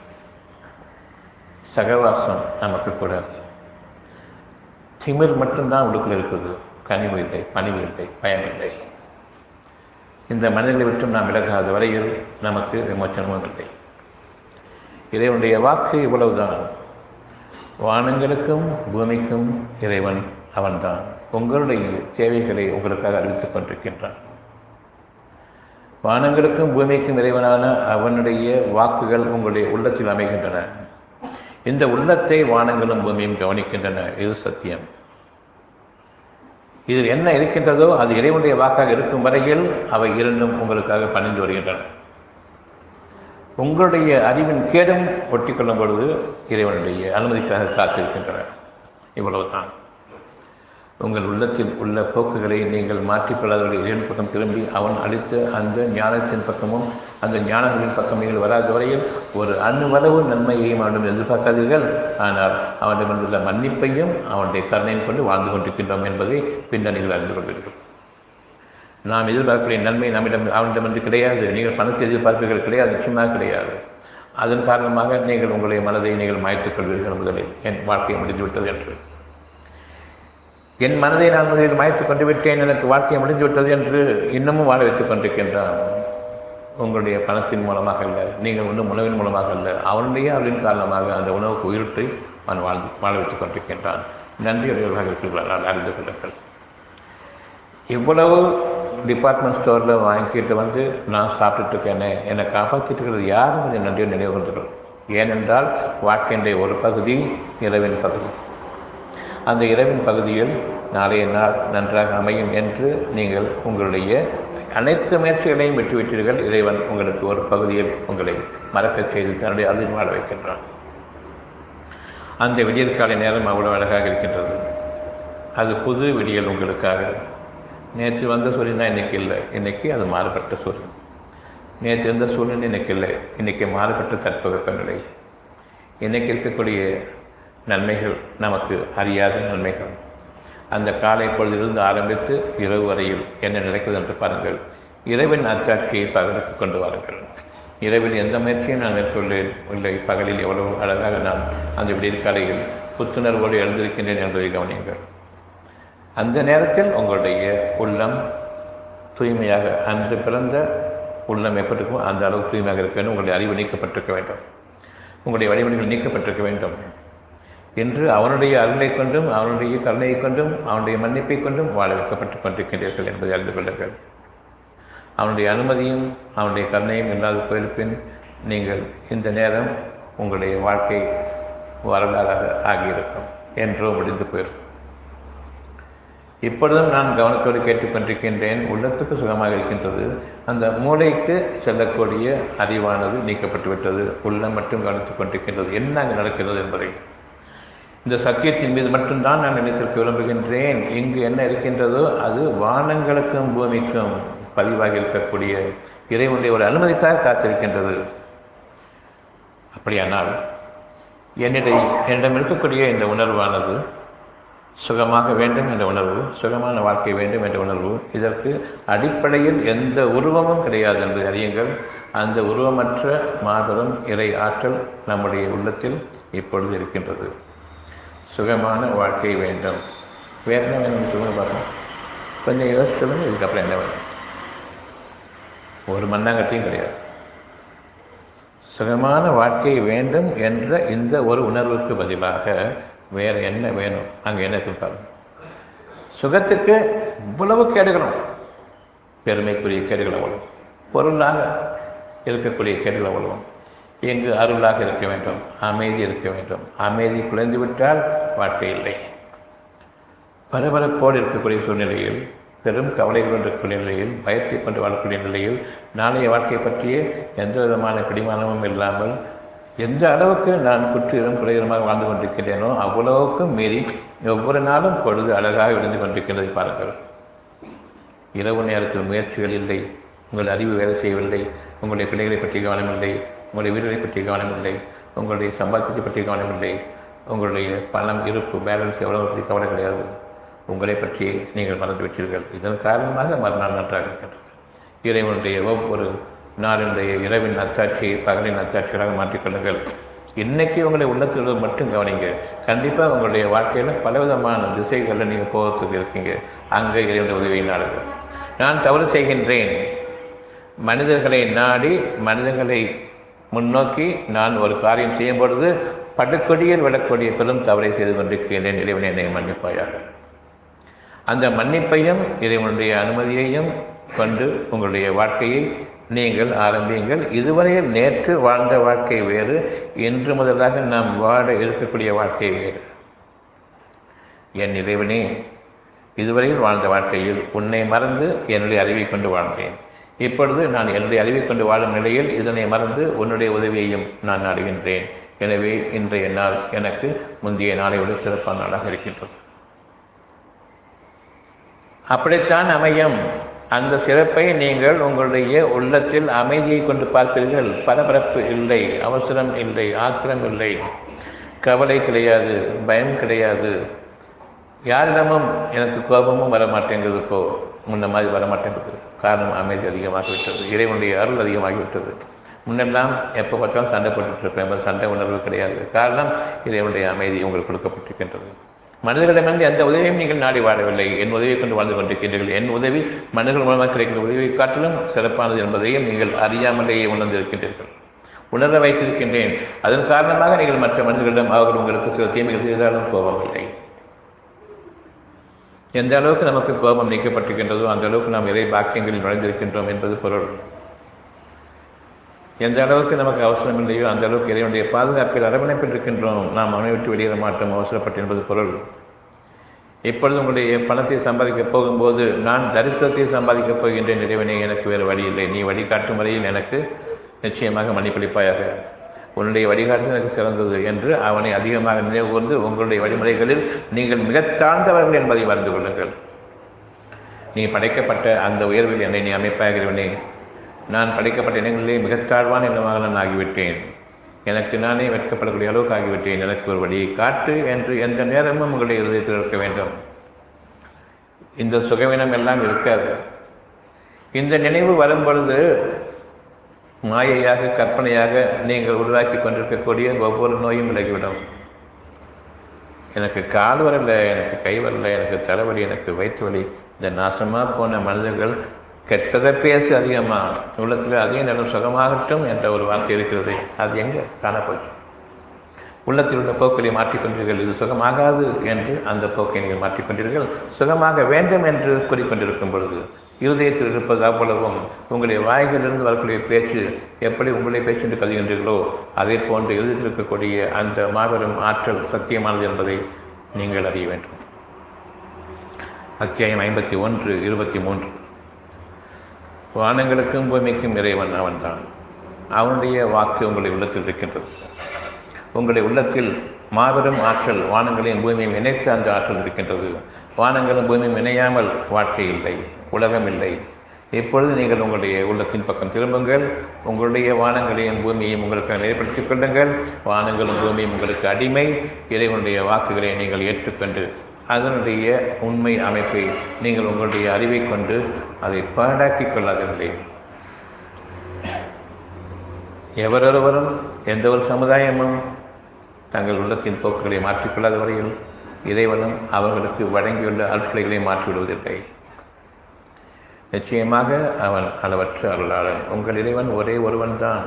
சகவாசம் நமக்கு கூடாது. திமிர் மட்டும்தான் உள்ளுக்குள் இருக்குது. கனிவு இல்லை, பணிவு இல்லை, பயம் இல்லை. இந்த மனிதனை விட்டும் நாம் விலகாத வரையில் நமக்கு விமோச்சனமும் இல்லை. இறைவனுடைய வாக்கு இவ்வளவுதான். வானங்களுக்கும் பூமிக்கும் இறைவன் அவன்தான். உங்களுடைய தேவைகளை உங்களுக்காக அறிவித்துக் கொண்டிருக்கின்றான். வானங்களுக்கும் பூமிக்கும் இறைவனான அவனுடைய வாக்குகள் உங்களுடைய உள்ளத்தில் அமைகின்றன. இந்த உள்ளத்தை வானங்களும் பூமியும் கவனிக்கின்றன. இது சத்தியம். இதில் என்ன இருக்கின்றதோ அது இறைவனுடைய வாக்காக இருக்கும் வரையில் அவை இரண்டும் உங்களுக்காக பணிந்து வருகின்றன. உங்களுடைய அறிவின் கேடும் ஒட்டிக்கொள்ளும் பொழுது இறைவனுடைய அனுமதிக்காக காத்திருக்கின்றன. இவ்வளவுதான். உங்கள் உள்ளத்தில் உள்ள போக்குகளை நீங்கள் மாற்றிக்கொள்ளாதவர்கள் இறைவன் பக்கம் திரும்பி அவன் அளித்த அந்த ஞானத்தின் பக்கமும் அந்த ஞானங்களின் பக்கம் நீங்கள் வராத வரையில் ஒரு அணுவளவு நன்மையையும் அவனிடம் எதிர்பார்க்காதீர்கள். ஆனால் அவனிடம் உள்ள மன்னிப்பையும் அவனுடைய கருணையும் கொண்டு வாழ்ந்து கொண்டிருக்கின்றோம் என்பதை பின்னர் நீங்கள் அறிந்து கொள்வீர்கள். நாம் எதிர்பார்க்கக்கூடிய நன்மை அவனிடம் என்று கிடையாது. நீங்கள் பணத்தை எதிர்பார்ப்பீர்கள் கிடையாது, நிச்சயமாக கிடையாது. அதன் காரணமாக நீங்கள் உங்களுடைய மனதை நீங்கள் மாய்த்துக் கொள்வீர்கள். முதலில் என் வாழ்க்கை முடிந்துவிட்டது என்று, என் மனதை நான் முதலில் மாய்த்துக் கொண்டு விட்டேன், எனக்கு வாழ்க்கை முடிந்துவிட்டது என்று இன்னமும் வாழ வைத்துக் கொண்டிருக்கின்றான். உங்களுடைய பணத்தின் மூலமாக அல்ல, நீங்கள் ஒன்றும் உணவின் மூலமாக அல்ல, அவனுடைய அவளின் காரணமாக அந்த உணவுக்கு உயிரிட்டு அவன் வாழ வைத்துக் கொண்டிருக்கின்றான். நன்றியுடையவர்களாக இருக்கிறார்கள், அறிந்து கொள்ளுங்கள். இவ்வளவு டிபார்ட்மெண்ட் ஸ்டோரில் வாங்கிட்டு வந்து நான் சாப்பிட்டுட்டு இருக்கேனே, என்னை காப்பாற்றிட்டு இருக்கிறது யாரும் கொஞ்சம் நன்றியை நினைவு கொண்டுகள். ஏனென்றால் வாழ்க்கையினுடைய ஒரு பகுதி இரவின் பகுதி. அந்த இரவின் பகுதியில் நாளைய நாள் நன்றாக அமையும் என்று நீங்கள் உங்களுடைய அனைத்து முயற்சிகளையும் விட்டுவிட்டீர்கள். இறைவன் உங்களுக்கு ஒரு பகுதியில் உங்களை மறக்கச் செய்து தன்னுடைய அருளில் வாழ வைக்கின்றான். அந்த விடியற் காலை நேரம் அவ்வளவு அழகாக இருக்கின்றது. அது புது விடியல் உங்களுக்காக. நேற்று வந்த சூரியன் தான் இன்றைக்கி இல்லை, இன்றைக்கி அது மாறுபட்ட சூரியன். நேற்று இருந்த சூரியன் இன்றைக்கி இல்லை, இன்றைக்கி மாறுபட்ட தட்பவெப்பநிலை. இன்றைக்கி இருக்கக்கூடிய நன்மைகள் நமக்கு அறியாத நன்மைகள். அந்த காலை பொழுதிலிருந்து ஆரம்பித்து இரவு வரையில் என்ன நடக்கிறது என்று பாருங்கள். இரவின் அச்சாட்சியை பகலுக்கு கொண்டு வாருங்கள். இரவில் எந்த முயற்சியும் நான் மேற்கொள்ளேன் இல்லை, பகலில் எவ்வளவு அழகாக நான் அந்த விடியற் காலையில் புத்துணர்வோடு எழுந்திருக்கின்றேன் என்பதை கவனியுங்கள். அந்த நேரத்தில் உங்களுடைய உள்ளம் தூய்மையாக, அன்று பிறந்த உள்ளம் எப்படிருக்கும் அந்த அளவு தூய்மையாக இருக்க வேண்டும். உங்களுடைய அறிவு நீக்கப்பட்டிருக்க வேண்டும், உங்களுடைய வழிமுறைகள் நீக்கப்பட்டிருக்க வேண்டும் என்று அவனுடைய அருளை கொண்டும் அவனுடைய கருணையை கொண்டும் அவனுடைய மன்னிப்பை கொண்டும் வாழ வைக்கப்பட்டுக் கொண்டிருக்கின்றீர்கள் என்பதை அறிந்து கொள்ளுங்கள். அவனுடைய அனுமதியும் அவனுடைய கருணையும் இல்லாத போயிருப்பின் நீங்கள் இந்த நேரம் உங்களுடைய வாழ்க்கை வரலாறாக ஆகியிருக்கும், என்றோ முடிந்து போயிருக்கும். இப்பொழுதும் நான் கவனத்தோடு கேட்டுக்கொண்டிருக்கின்றேன். உள்ளத்துக்கு சுகமாக இருக்கின்றது. அந்த மூளைக்கு செல்லக்கூடிய அறிவானது நீக்கப்பட்டுவிட்டது. உள்ளம் மட்டும் கவனித்துக் கொண்டிருக்கின்றது என்ன அங்கு நடக்கிறது என்பதை. இந்த சத்தியத்தின் மீது மட்டும்தான் நான் நினைத்திருக்க விரும்புகின்றேன். இங்கு என்ன இருக்கின்றதோ அது வானங்களுக்கும் பூமிக்கும் பதிவாகி இருக்கக்கூடிய இறைவனுடைய ஒரு அனுமதிக்காக காத்திருக்கின்றது. அப்படியானால் என்னிடம் இருக்கக்கூடிய இந்த உணர்வானது சுகமாக வேண்டும் என்ற உணர்வு, சுகமான வாழ்க்கை வேண்டும் என்ற உணர்வு, இதற்கு அடிப்படையில் எந்த உருவமும் கிடையாது என்று அறியுங்கள். அந்த உருவமற்ற மாபெரும் இறை ஆற்றல் நம்முடைய உள்ளத்தில் இப்பொழுது இருக்கின்றது. சுகமான வாழ்க்கை வேண்டும். வேறு என்ன வேணும் சொல்லுங்க பார்க்கணும். கொஞ்சம் யோசிச்சதும் இதுக்கப்புறம் என்ன வேணும்? ஒரு மண்ணாங்கட்டியும் கிடையாது. சுகமான வாழ்க்கை வேண்டும் என்ற இந்த ஒரு உணர்வுக்கு பதிலாக வேறு என்ன வேணும்? அங்கே என்ன இருப்பாங்க? சுகத்துக்கு இவ்வளவு கேடுகளும், பெருமைக்குரிய கேடுகள் அவ்வளவும், பொருளாக இருக்கக்கூடிய கேடுகள் அவ்வளவும். இங்கு அருளாக இருக்க வேண்டும், அமைதி இருக்க வேண்டும். அமைதி குலைந்துவிட்டால் வாழ்க்கை இல்லை. பரபரப்போடு இருக்கக்கூடிய சூழ்நிலையில், பெரும் கவலைகள் இருக்கக்கூடிய நிலையில், பயத்தை கொண்டு வாழக்கூடிய நிலையில், நாளைய வாழ்க்கை பற்றிய எந்த விதமான பிடிமானமும் இல்லாமல் எந்த அளவுக்கு நான் குற்றீரம் குறைகரமாக வாழ்ந்து கொண்டிருக்கிறேனோ அவ்வளவுக்கும் மீறி ஒவ்வொரு நாளும் பொழுது அழகாக விழுந்து கொண்டிருக்கின்றதை பாருங்கள். இரவு நேரத்தில் முயற்சிகள் இல்லை, உங்கள் அறிவு வேலை செய்யவில்லை, உங்களுடைய பிள்ளைகளை பற்றி கவனமில்லை, உங்களுடைய வீடுகளை பற்றி கவனமில்லை, உங்களுடைய சம்பாத்தியத்தை பற்றி கவனமில்லை, உங்களுடைய பணம் இருப்பு பேலன்ஸ் எவ்வளவு பற்றி கவலை கிடையாது. உங்களை பற்றி நீங்கள் மறந்து விட்டீர்கள். இதன் காரணமாக மறுநாள் நன்றாக இருக்கின்றது. இறைவனுடைய ஒவ்வொரு நாளினுடைய இரவின் அச்சாட்சியை பகலின் அச்சாட்சிகளாக மாற்றிக்கொள்ளுங்கள். இன்னைக்கு உங்களுடைய உள்ளத்தில் மட்டும் கவனிங்க. கண்டிப்பாக உங்களுடைய வாழ்க்கையில் பலவிதமான திசைகளில் நீங்கள் போகிறதுக்கு இருக்கீங்க. அங்கே இறைவனுடைய உதவியை நாடுங்கள். நான் தவறு செய்கின்றேன், மனிதர்களை நாடி மனிதர்களை முன்னோக்கி நான் ஒரு காரியம் செய்யும் பொழுது படுக்கொடியில் விடக்கூடிய பெரும் தவறை செய்து கொண்டிருக்கிறேன். இறைவனை என்னை மன்னிப்பாயாக. அந்த மன்னிப்பையும் இறைவனுடைய அனுமதியையும் கொண்டு உங்களுடைய வாழ்க்கையை நீங்கள் ஆரம்பியுங்கள். இதுவரையில் நேற்று வாழ்ந்த வாழ்க்கை வேறு, இன்று முதலாக நாம் வாழ இருக்கக்கூடிய வாழ்க்கை வேறு. என் இறைவனே, இதுவரையில் வாழ்ந்த வாழ்க்கையில் உன்னை மறந்து என்னுடைய அறிவை கொண்டு வாழ்ந்தேன். இப்பொழுது நான் என்னுடைய அறிவை கொண்டு வாழும் நிலையில் இதனை மறந்து உன்னுடைய உதவியையும் நான் நாடுகின்றேன். எனவே இன்றைய நாள் எனக்கு முந்தைய நாளை விட சிறப்பான நாளாக இருக்கின்றது. அப்படித்தான் அமையும். அந்த சிறப்பை நீங்கள் உங்களுடைய உள்ளத்தில் அமைதியை கொண்டு பார்ப்பீர்கள். பரபரப்பு இல்லை, அவசரம் இல்லை, ஆத்திரம் இல்லை, கவலை கிடையாது, பயம் கிடையாது. யாரிடமும் எனக்கு கோபமும் வரமாட்டேங்கிறது, முன்ன மாதிரி வரமாட்டேங்கிறது. காரணம் அமைதி அதிகமாகிவிட்டது, இறைவனுடைய அருள் அதிகமாகிவிட்டது. முன்னெல்லாம் எப்போ பார்த்தாலும் சண்டை போட்டுட்டு இருப்பேன், சண்டை உணர்வு கிடையாது. காரணம் இறைவனுடைய அமைதி உங்களுக்கு கொடுக்கப்பட்டிருக்கின்றது. மனிதர்களிடமிருந்து எந்த உதவியும் நீங்கள் நாடி வாழவில்லை, என் உதவியை கொண்டு வாழ்ந்து கொண்டிருக்கின்றீர்கள். என் உதவி மனிதர்கள் மூலமாக கிடைக்கிற உதவியை காட்டிலும் சிறப்பானது என்பதையும் நீங்கள் அறியாமலேயே உணர்ந்திருக்கின்றீர்கள், உணர வைத்திருக்கின்றேன். அதன் காரணமாக நீங்கள் மற்ற மனிதர்களிடம் அவர்கள் உங்களுக்கு சில தீமைகள் செய்தாலும் கோபமில்லை. எந்த அளவுக்கு நமக்கு கோபம் நீக்கப்பட்டிருக்கின்றதோ அந்த அளவுக்கு நாம் இறை பாக்கியங்களில் நுழைந்திருக்கின்றோம் என்பது பொருள். எந்த அளவுக்கு நமக்கு அவசரம் இல்லையோ அந்த அளவுக்கு இறைவனுடைய பாதுகாப்பில் அரவணைப்பில் இருக்கின்றோம். நாம் அவனை விட்டு வெளியேற மாட்டோம் அவசரப்பட்டு என்பது பொருள். இப்பொழுது உங்களுடைய பணத்தை சம்பாதிக்கப் போகும்போது நான் தரித்திரத்தை சம்பாதிக்கப் போகின்றேன். இறைவனே, எனக்கு வேறு வழி இல்லை, நீ வழிகாட்டும் வரையில் எனக்கு நிச்சயமாக மன்னிப்பளிப்பாயாக. உன்னுடைய வழிகாட்டு எனக்கு சிறந்தது என்று அவனை அதிகமாக நினைவுகூர்ந்து உங்களுடைய வழிமுறைகளில் நீங்கள் மிகத் தாழ்ந்தவர்கள் என்பதை மறந்து கொள்ளுங்கள். நீ படைக்கப்பட்ட அந்த உயர்வில் என்னை நீ அமைப்பாகிறவனே, நான் படைக்கப்பட்ட இனங்களிலே மிகத் தாழ்வான இனமாக நான் ஆகிவிட்டேன், எனக்கு நானே வெட்கப்படக்கூடிய அளவுக்கு ஆகிவிட்டேன், எனக்கு ஒரு வழியை காட்டு என்று எந்த நேரமும் உங்களுடைய இதயத்தில் இருக்க வேண்டும். இந்த சுகவீனம் எல்லாம் இருக்காது. இந்த நினைவு வரும் பொழுது மாயையாக கற்பனையாக நீங்கள் உருவாக்கி கொண்டிருக்கக்கூடிய ஒவ்வொரு நோயும் விலகிவிடும். எனக்கு கால் வரல, எனக்கு கை வரல, எனக்கு தலைவலி, எனக்கு வயிற்று வலி. இந்த நாசமாக போன மனிதர்கள் கெட்டதை பேச அதிகமாக உள்ளத்தில் அதே நேரம் சுகமாகட்டும் என்ற ஒரு வார்த்தை இருக்கிறது. அது எங்கே காணப்போச்சு? உள்ளத்தில் உள்ள போக்களை மாற்றிக்கொண்டீர்கள். இது சுகமாகாது என்று அந்த போக்கை நீங்கள் மாற்றிக்கொண்டீர்கள். சுகமாக வேண்டும் என்று கூறிக்கொண்டிருக்கும் பொழுது இருதயத்தில் இருப்பது அவ்வளவும் உங்களுடைய வாய்களிலிருந்து வரக்கூடிய பேச்சு எப்படி உங்களுடைய பேச்சு என்று கருதுகின்றீர்களோ அதே போன்று இருதயத்தில் இருக்கக்கூடிய அந்த மாபெரும் ஆற்றல் சத்தியமானது என்பதை நீங்கள் அறிய வேண்டும். அத்தியாயம் 51:23. வானங்களுக்கும் பூமிக்கும் இறைவன் அவன்தான். அவனுடைய வாக்கு உங்களுடைய உள்ளத்தில் இருக்கின்றது. உங்களுடைய உள்ளத்தில் மாபெரும் ஆற்றல், வானங்களையும் பூமியையும் இணைத்து அந்த ஆற்றல் இருக்கின்றது. வானங்களும் பூமியும் இணையாமல் வாழ்க்கை இல்லை, உலகம் இல்லை. இப்பொழுது நீங்கள் உங்களுடைய உள்ளத்தின் பக்கம் திரும்புங்கள். உங்களுடைய வானங்களையும் பூமியையும் உங்களுக்கு நிலைப்படுத்திக் கொள்ளுங்கள். வானங்களும் பூமியும் உங்களுக்கு அடிமை. இறைவனுடைய வாக்குகளை நீங்கள் ஏற்றுக்கொண்டு அதனுடைய உண்மை அமைப்பை நீங்கள் உங்களுடைய அறிவை கொண்டு அதை பாடாக்கிக் கொள்ளாதீர்களே. எவரொருவரும் எந்த ஒரு சமுதாயமும் தங்கள் உள்ளத்தின் போக்குகளை மாற்றிக்கொள்ளாத வரையில் இறைவனும் அவர்களுக்கு வழங்கியுள்ள அருட்கொடைகளை மாற்றிவிடுவதில்லை. நிச்சயமாக அவன் அளவற்ற அருளாளன். உங்கள் இறைவன் ஒரே ஒருவன் தான்.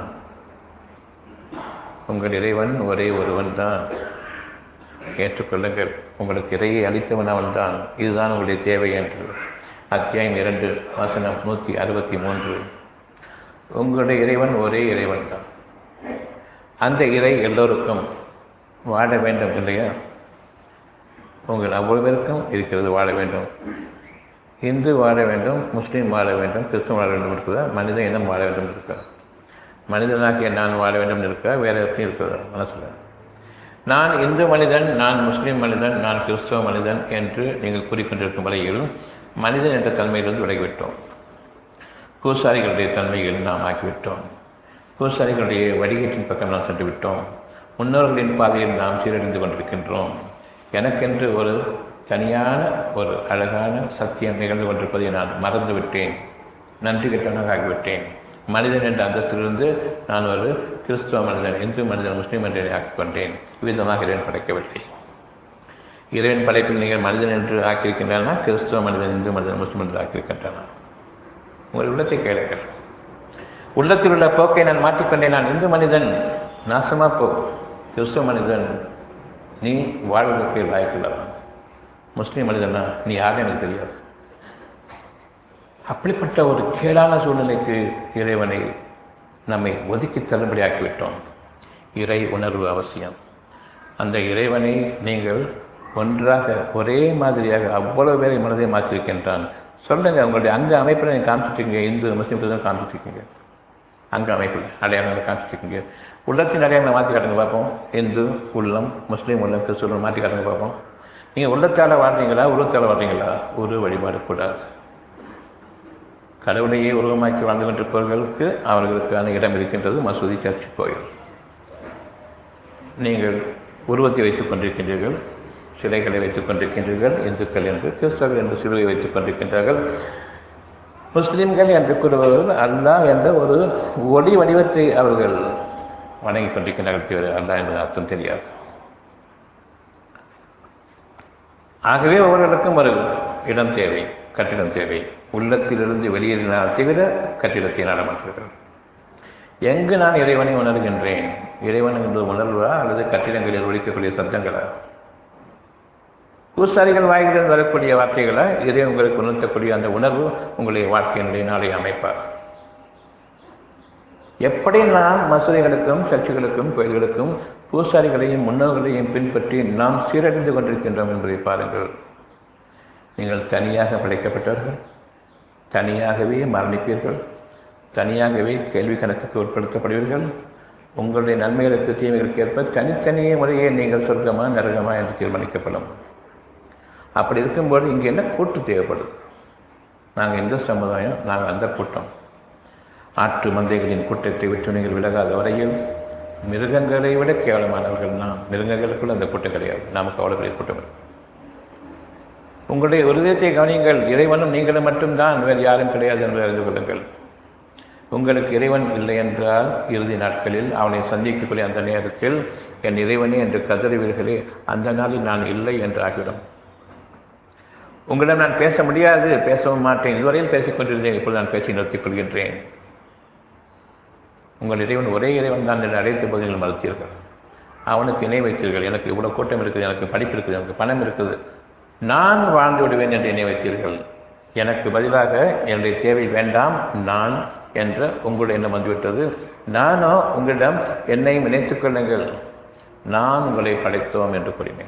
உங்கள் இறைவன் ஒரே ஒருவன் தான். ஏற்றுக்கொள்ளுங்கள். உங்களுக்கு இறையை அளித்தவன் அவன் தான். இதுதான் உங்களுடைய தேவை என்று. அத்தியாயம் 2:163. உங்களுடைய இறைவன் ஒரே இறைவன் தான். அந்த இறை எல்லோருக்கும் வாழ வேண்டும் இல்லையா? உங்கள் அவ்வளவு பேருக்கும் இருக்கிறது வாழ வேண்டும். இந்து வாழ வேண்டும், முஸ்லீம் வாழ வேண்டும், கிறிஸ்தவம் வாழ வேண்டும் இருக்கிறதா? மனித இனம் வாழ வேண்டும் இருக்கா? மனிதனாகிய நான் வாழ வேண்டும் இருக்கா? வேற எப்படி இருக்கிறதா மனசில்? நான் இந்து மனிதன், நான் முஸ்லீம் மனிதன், நான் கிறிஸ்தவ மனிதன் என்று நீங்கள் கூறிக்கொண்டிருக்கும் வரையில் மனிதன் என்ற தன்மையிலிருந்து விலகிவிட்டோம். பூசாரிகளுடைய தன்மையில் நாம் ஆக்கிவிட்டோம். பூசாரிகளுடைய வடிகட்டின் பக்கம் நாம் சென்று விட்டோம். முன்னோர்களின் பாதையில் நாம் சீரழிந்து கொண்டிருக்கின்றோம். எனக்கென்று ஒரு தனியான ஒரு அழகான சத்தியம் நிகழ்ந்து கொண்டிருப்பதை நான் மறந்துவிட்டேன். நன்றி கெட்டவனாக ஆகிவிட்டேன். மனிதன் என்ற அந்தஸ்திலிருந்து நான் ஒரு கிறிஸ்துவ மனிதன், இந்து மனிதன், முஸ்லீம் மனிதனை ஆக்கிக்கொண்டேன். விதமாக இறைவன் படைக்கவில்லை. இறைவன் படைப்பில் நீங்கள் மனிதன் என்று ஆக்கியிருக்கின்றன, கிறிஸ்துவ மனிதன், இந்து மனிதன், முஸ்லீம் என்று ஆக்கியிருக்கின்றன. உங்கள் உள்ளத்தை கேளுங்கள். உள்ளத்தில் உள்ள போக்கை நான் மாற்றிக்கொண்டேன். நான் இந்து மனிதன், நாசமா போ. கிறிஸ்துவ மனிதன், நீ வாழ்வதற்கு வாய்ப்பில்லை. முஸ்லீம் மனிதனா, நீ யாரும் எனக்கு தெரியாது. அப்படிப்பட்ட ஒரு கேடான சூழ்நிலைக்கு இறைவனை நம்மை ஒதுக்கி தள்ளுபடியாக்கிவிட்டோம். இறை உணர்வு அவசியம். அந்த இறைவனை நீங்கள் ஒன்றாக ஒரே மாதிரியாக அவ்வளவு பேரை மனதை மாற்றிருக்கின்றான். சொல்லுங்க, உங்களுடைய அங்க அமைப்பில் நீங்கள் காமிச்சிருக்கீங்க, இந்து முஸ்லீம்கள் காமிச்சிருக்கீங்க, அங்க அமைப்பில் அடையாளங்களை காமிச்சிருக்கீங்க. உள்ளத்தின் அடையாளங்களை மாற்றி காட்டுங்க பார்ப்போம். இந்து உள்ளம், முஸ்லீம் உள்ளம், கிறிஸ்துவ மாற்றி காட்டுங்க பார்ப்போம். நீங்கள் உள்ளத்தால் வாழ்றீங்களா, உருவத்தால் வாழ்றீங்களா? ஒரு வழிபாடு கூடாது. கடவுளையே உருவமாக்கி வாழ்ந்து கொண்டிருப்பவர்களுக்கு அவர்களுக்கான இடம் இருக்கின்றது, மசூதி, சர்ச்சு, கோயில். நீங்கள் உருவத்தை வைத்துக் கொண்டிருக்கின்றீர்கள், சிலைகளை வைத்துக் கொண்டிருக்கின்றீர்கள். இந்துக்கள் என்று, கிறிஸ்தவர்கள் என்று சிலுவை வைத்துக் கொண்டிருக்கின்றார்கள். முஸ்லிம்கள் என்று கூறுபவர்கள் அல்லாஹ் என்ற ஒரு ஒளி வடிவத்தை அவர்கள் வணங்கிக் கொண்டிருக்கின்றார்கள், தவிர அல்லாஹ் என்ற அர்த்தம் தெரியாது. ஆகவே அவர்களுக்கும் ஒரு இடம் தேவை, கட்டிடம் தேவை. உள்ளத்திலிருந்து வெளியேறினால் தவிர கட்டிடத்தை நாடமாட்டார்கள். எங்கு நான் இறைவனை உணர்கின்றேன்? இறைவன் என்று உணர்வா அல்லது கட்டிடங்களில் ஒழிக்கக்கூடிய சப்தங்களா? பூசாரிகள் வாயிலிருந்து வரக்கூடிய வார்த்தைகளா? இதை உங்களுக்கு உணர்த்தக்கூடிய அந்த உணர்வு உங்களுடைய வாழ்க்கையினுடைய நாளை அமைப்பார். எப்படி நாம் மசூதிகளுக்கும் சர்ச்சுகளுக்கும் கோயில்களுக்கும் பூசாரிகளையும் முன்னோர்களையும் பின்பற்றி நாம் சீரழிந்து கொண்டிருக்கின்றோம் என்பதை பாருங்கள். நீங்கள் தனியாக படைக்கப்பட்டவர்கள், தனியாகவே மரணிப்பீர்கள், தனியாகவே கேள்வி கணக்குக்கு உட்படுத்தப்படுவீர்கள். உங்களுடைய நன்மைகளுக்கு தீமைகளுக்கு ஏற்ப தனித்தனியே முறையே நீங்கள் சொர்க்கமா நரகமா என்று தீர்மானிக்கப்படும். அப்படி இருக்கும்போது இங்கே என்ன கூட்டு தேவைப்படுது? நாங்கள் இந்த சமுதாயம், நாங்கள் அந்த கூட்டம். ஆற்று மந்தைகளின் கூட்டத்தை விட்டு நீங்கள் விலகாத வரையில் மிருகங்களை விட கேவலமானவர்கள் நாம். மிருகங்களுக்குள்ள அந்த கூட்டம் கிடையாது, நமக்கு அவ்வளோ பெரிய கூட்டம். உங்களுடைய உறுதியத்தை கவனியுங்கள். இறைவனும் நீங்களும் மட்டும்தான், வேறு யாரும் கிடையாது என்று அறிந்து கொள்ளுங்கள். உங்களுக்கு இறைவன் இல்லை என்றால் இறுதி நாட்களில் அவனை சந்திக்கக்கூடிய அந்த நேரத்தில் என் இறைவனே என்று கதறுவீர்களே, அந்த நாளில் நான் இல்லை என்று ஆகிவிடும். உங்களிடம் நான் பேச முடியாது, பேசவும் மாட்டேன். இதுவரையில் பேசிக் கொண்டிருந்தேன், இப்போது நான் பேசி நிறுத்திக் கொள்கின்றேன். உங்கள் இறைவன் ஒரே இறைவன் தான் என்று அழைத்த போது நீங்கள் மறுத்தீர்கள். அவனுக்கு இணை வைத்தீர்கள். எனக்கு இவ்வளோ கூட்டம் இருக்குது, எனக்கு படிப்பு இருக்குது, எனக்கு பணம் இருக்குது, நான் வாழ்ந்து விடுவேன் என்று இணை வைத்தீர்கள். எனக்கு பதிலாக என்னுடைய தேவை வேண்டாம் நான் என்ற உங்களுடைய எண்ணம் வந்துவிட்டது. நானோ உங்களிடம் என்னையும் நினைத்துக் கொள்ளுங்கள், நான் உங்களை படைத்தோம் என்று கூறினேன்.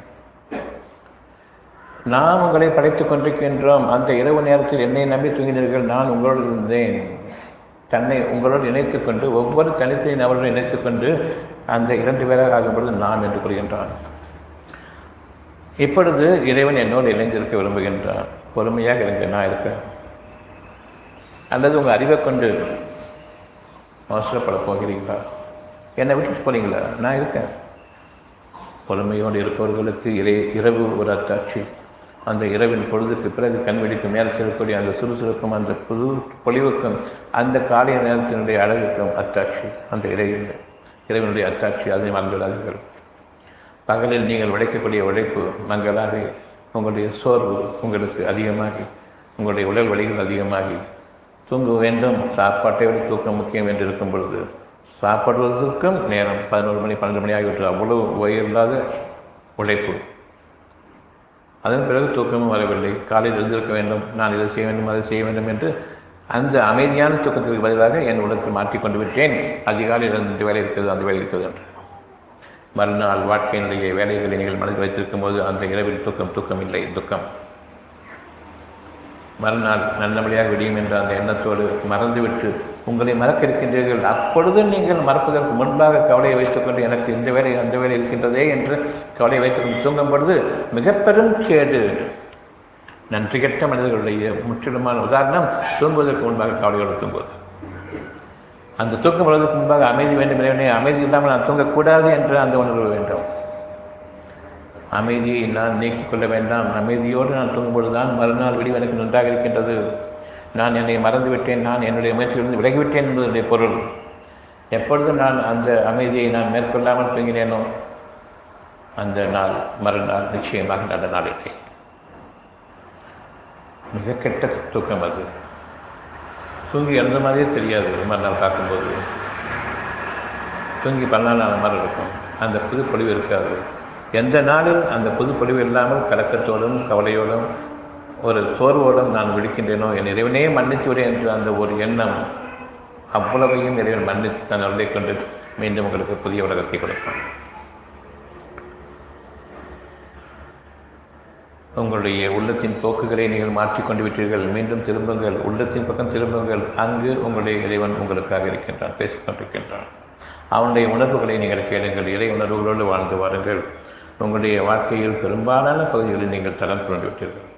நாம் உங்களை படைத்துக் கொண்டிருக்கின்றோம். அந்த இரவு நேரத்தில் என்னை நம்பி தூங்கினீர்கள், நான் உங்களோடு இருந்தேன். தன்னை உங்களோடு இணைத்துக் கொண்டு ஒவ்வொரு தனித்தை நபர்களும் இணைத்துக் கொண்டு அந்த 2 பேராக ஆகும்பொழுது நான் என்று கூறுகின்றான். இப்பொழுது இறைவன் என்னோடு இணைந்திருக்க விரும்புகின்றான். பொறுமையாக இருங்க, நான் இருக்கேன். அல்லது உங்கள் அறிவை கொண்டு அவசரப்பட போகிறீங்களா? என்னை விட்டுட்டு போறீங்களா? நான் இருக்கேன். பொறுமையோடு இருப்பவர்களுக்கு இரவு ஒரு அத்தாட்சி. அந்த இரவின் பொழுதுக்கு பிறகு கண்வெடிக்கு மேல் செல்லக்கூடிய அந்த சுறுசுறுக்கும், அந்த புது பொலிவுக்கும், அந்த காலை நேரத்தினுடைய அழகுக்கும் அத்தாட்சி அந்த இறைவனுடைய அத்தாட்சி. அதை மறந்துவிடாதீர்கள். பகலில் நீங்கள் உழைக்கக்கூடிய உழைப்பு மங்களாகி, உங்களுடைய சோர்வு உங்களுக்கு அதிகமாகி, உங்களுடைய உடல் வலிகள் அதிகமாகி, தூங்க வேண்டும், சாப்பாட்டை விட தூக்கம் முக்கியம் என்று இருக்கும் பொழுது சாப்பிடுவதற்கும் நேரம் 11 மணி 12 மணி ஆகிவிட்டு அவ்வளவு ஓய்வில்லாத உழைப்பு. அதன் பிறகு தூக்கமும் வரவில்லை. காலையில் எழுந்திருக்க வேண்டும், நான் இதை செய்ய வேண்டும், அதை செய்ய வேண்டும் என்று அந்த அமைதியான தூக்கத்திற்கு பதிலாக என் உள்ளத்தில் மாற்றிக்கொண்டு விட்டேன். அதிகாலையில் இந்த வேலை இருக்கிறது, அந்த வேலை இருக்கிறது என்று. மறுநாள் வாழ்க்கையினுடைய வேலைகளை நீங்கள் மனதில் வைத்திருக்கும் போது அந்த இரவில் தூக்கம் இல்லை, துக்கம். மறுநாள் நல்லபடியாக விடியும் என்ற அந்த எண்ணத்தோடு மறந்துவிட்டு உங்களை மறக்க இருக்கின்றீர்கள். அப்பொழுது நீங்கள் மறப்பதற்கு முன்பாக கவலையை வைத்துக்கொண்டு எனக்கு இந்த வேலை அந்த வேலை இருக்கின்றதே என்று கவலையை வைத்துக்கொண்டு தூங்கும் பொழுது மிக பெரும் கேடு. நன்றி கெட்ட மனிதர்களுடைய முற்றிலுமான உதாரணம் தூங்குவதற்கு முன்பாக கவலையோடு தூங்குவது. அந்த தூக்கம் வருவதற்கு முன்பாக அமைதி வேண்டும், இறைவனே அமைதி இல்லாமல் நான் தூங்கக்கூடாது என்று அந்த உணர்வு வேண்டும். அமைதியை நான் நீக்கிக் கொள்ள வேண்டாம். அமைதியோடு நான் தூங்கும்பொழுதுதான் மறுநாள் விடிவு எனக்கு நன்றாக இருக்கின்றது. நான் என்னை மறந்துவிட்டேன், நான் என்னுடைய முயற்சியிலிருந்து விலகிவிட்டேன் என்பதனுடைய பொருள். எப்பொழுது நான் அந்த அமைதியை நான் மேற்கொள்ளாமல் தூங்கினேனோ அந்த நாள் மறுநாள் நிச்சயமாக நல்ல நாள் இல்லை. மிக கெட்ட தூக்கம் அது. தூங்கி எழுந்த மாதிரியே தெரியாது. மறுநாள் பார்க்கும்போது தூங்கி பல்லான மாதிரி இருக்கும். அந்த புது பொழிவு இருக்காது. எந்த நாளில் அந்த புது பொழிவு இல்லாமல் கலக்கத்தோடும் கவலையோடும் ஒரு சோர்வோடும் நான் விழிக்கின்றேனோ, என் இறைவனே மன்னித்து விட என்ற அந்த ஒரு எண்ணம் அவ்வளவையும் இறைவன் மன்னித்து தன் அருளை கொண்டு மீண்டும் உங்களுக்கு புதிய உலகத்தை கொடுப்பான். உங்களுடைய உள்ளத்தின் போக்குகளை நீங்கள் மாற்றிக்கொண்டு விட்டீர்கள். மீண்டும் திரும்புங்கள், உள்ளத்தின் பக்கம் திரும்புங்கள். அங்கு உங்களுடைய இறைவன் உங்களுக்காக இருக்கின்றான், பேசிக்கொண்டிருக்கின்றான். அவனுடைய உணர்வுகளை நீங்கள் கேளுங்கள். இறை உணர்வுகளோடு வாழ்ந்து வாருங்கள். உங்களுடைய வாழ்க்கையில் பெரும்பாலான பகுதிகளில் நீங்கள் தடம் கொண்டு விட்டீர்கள்.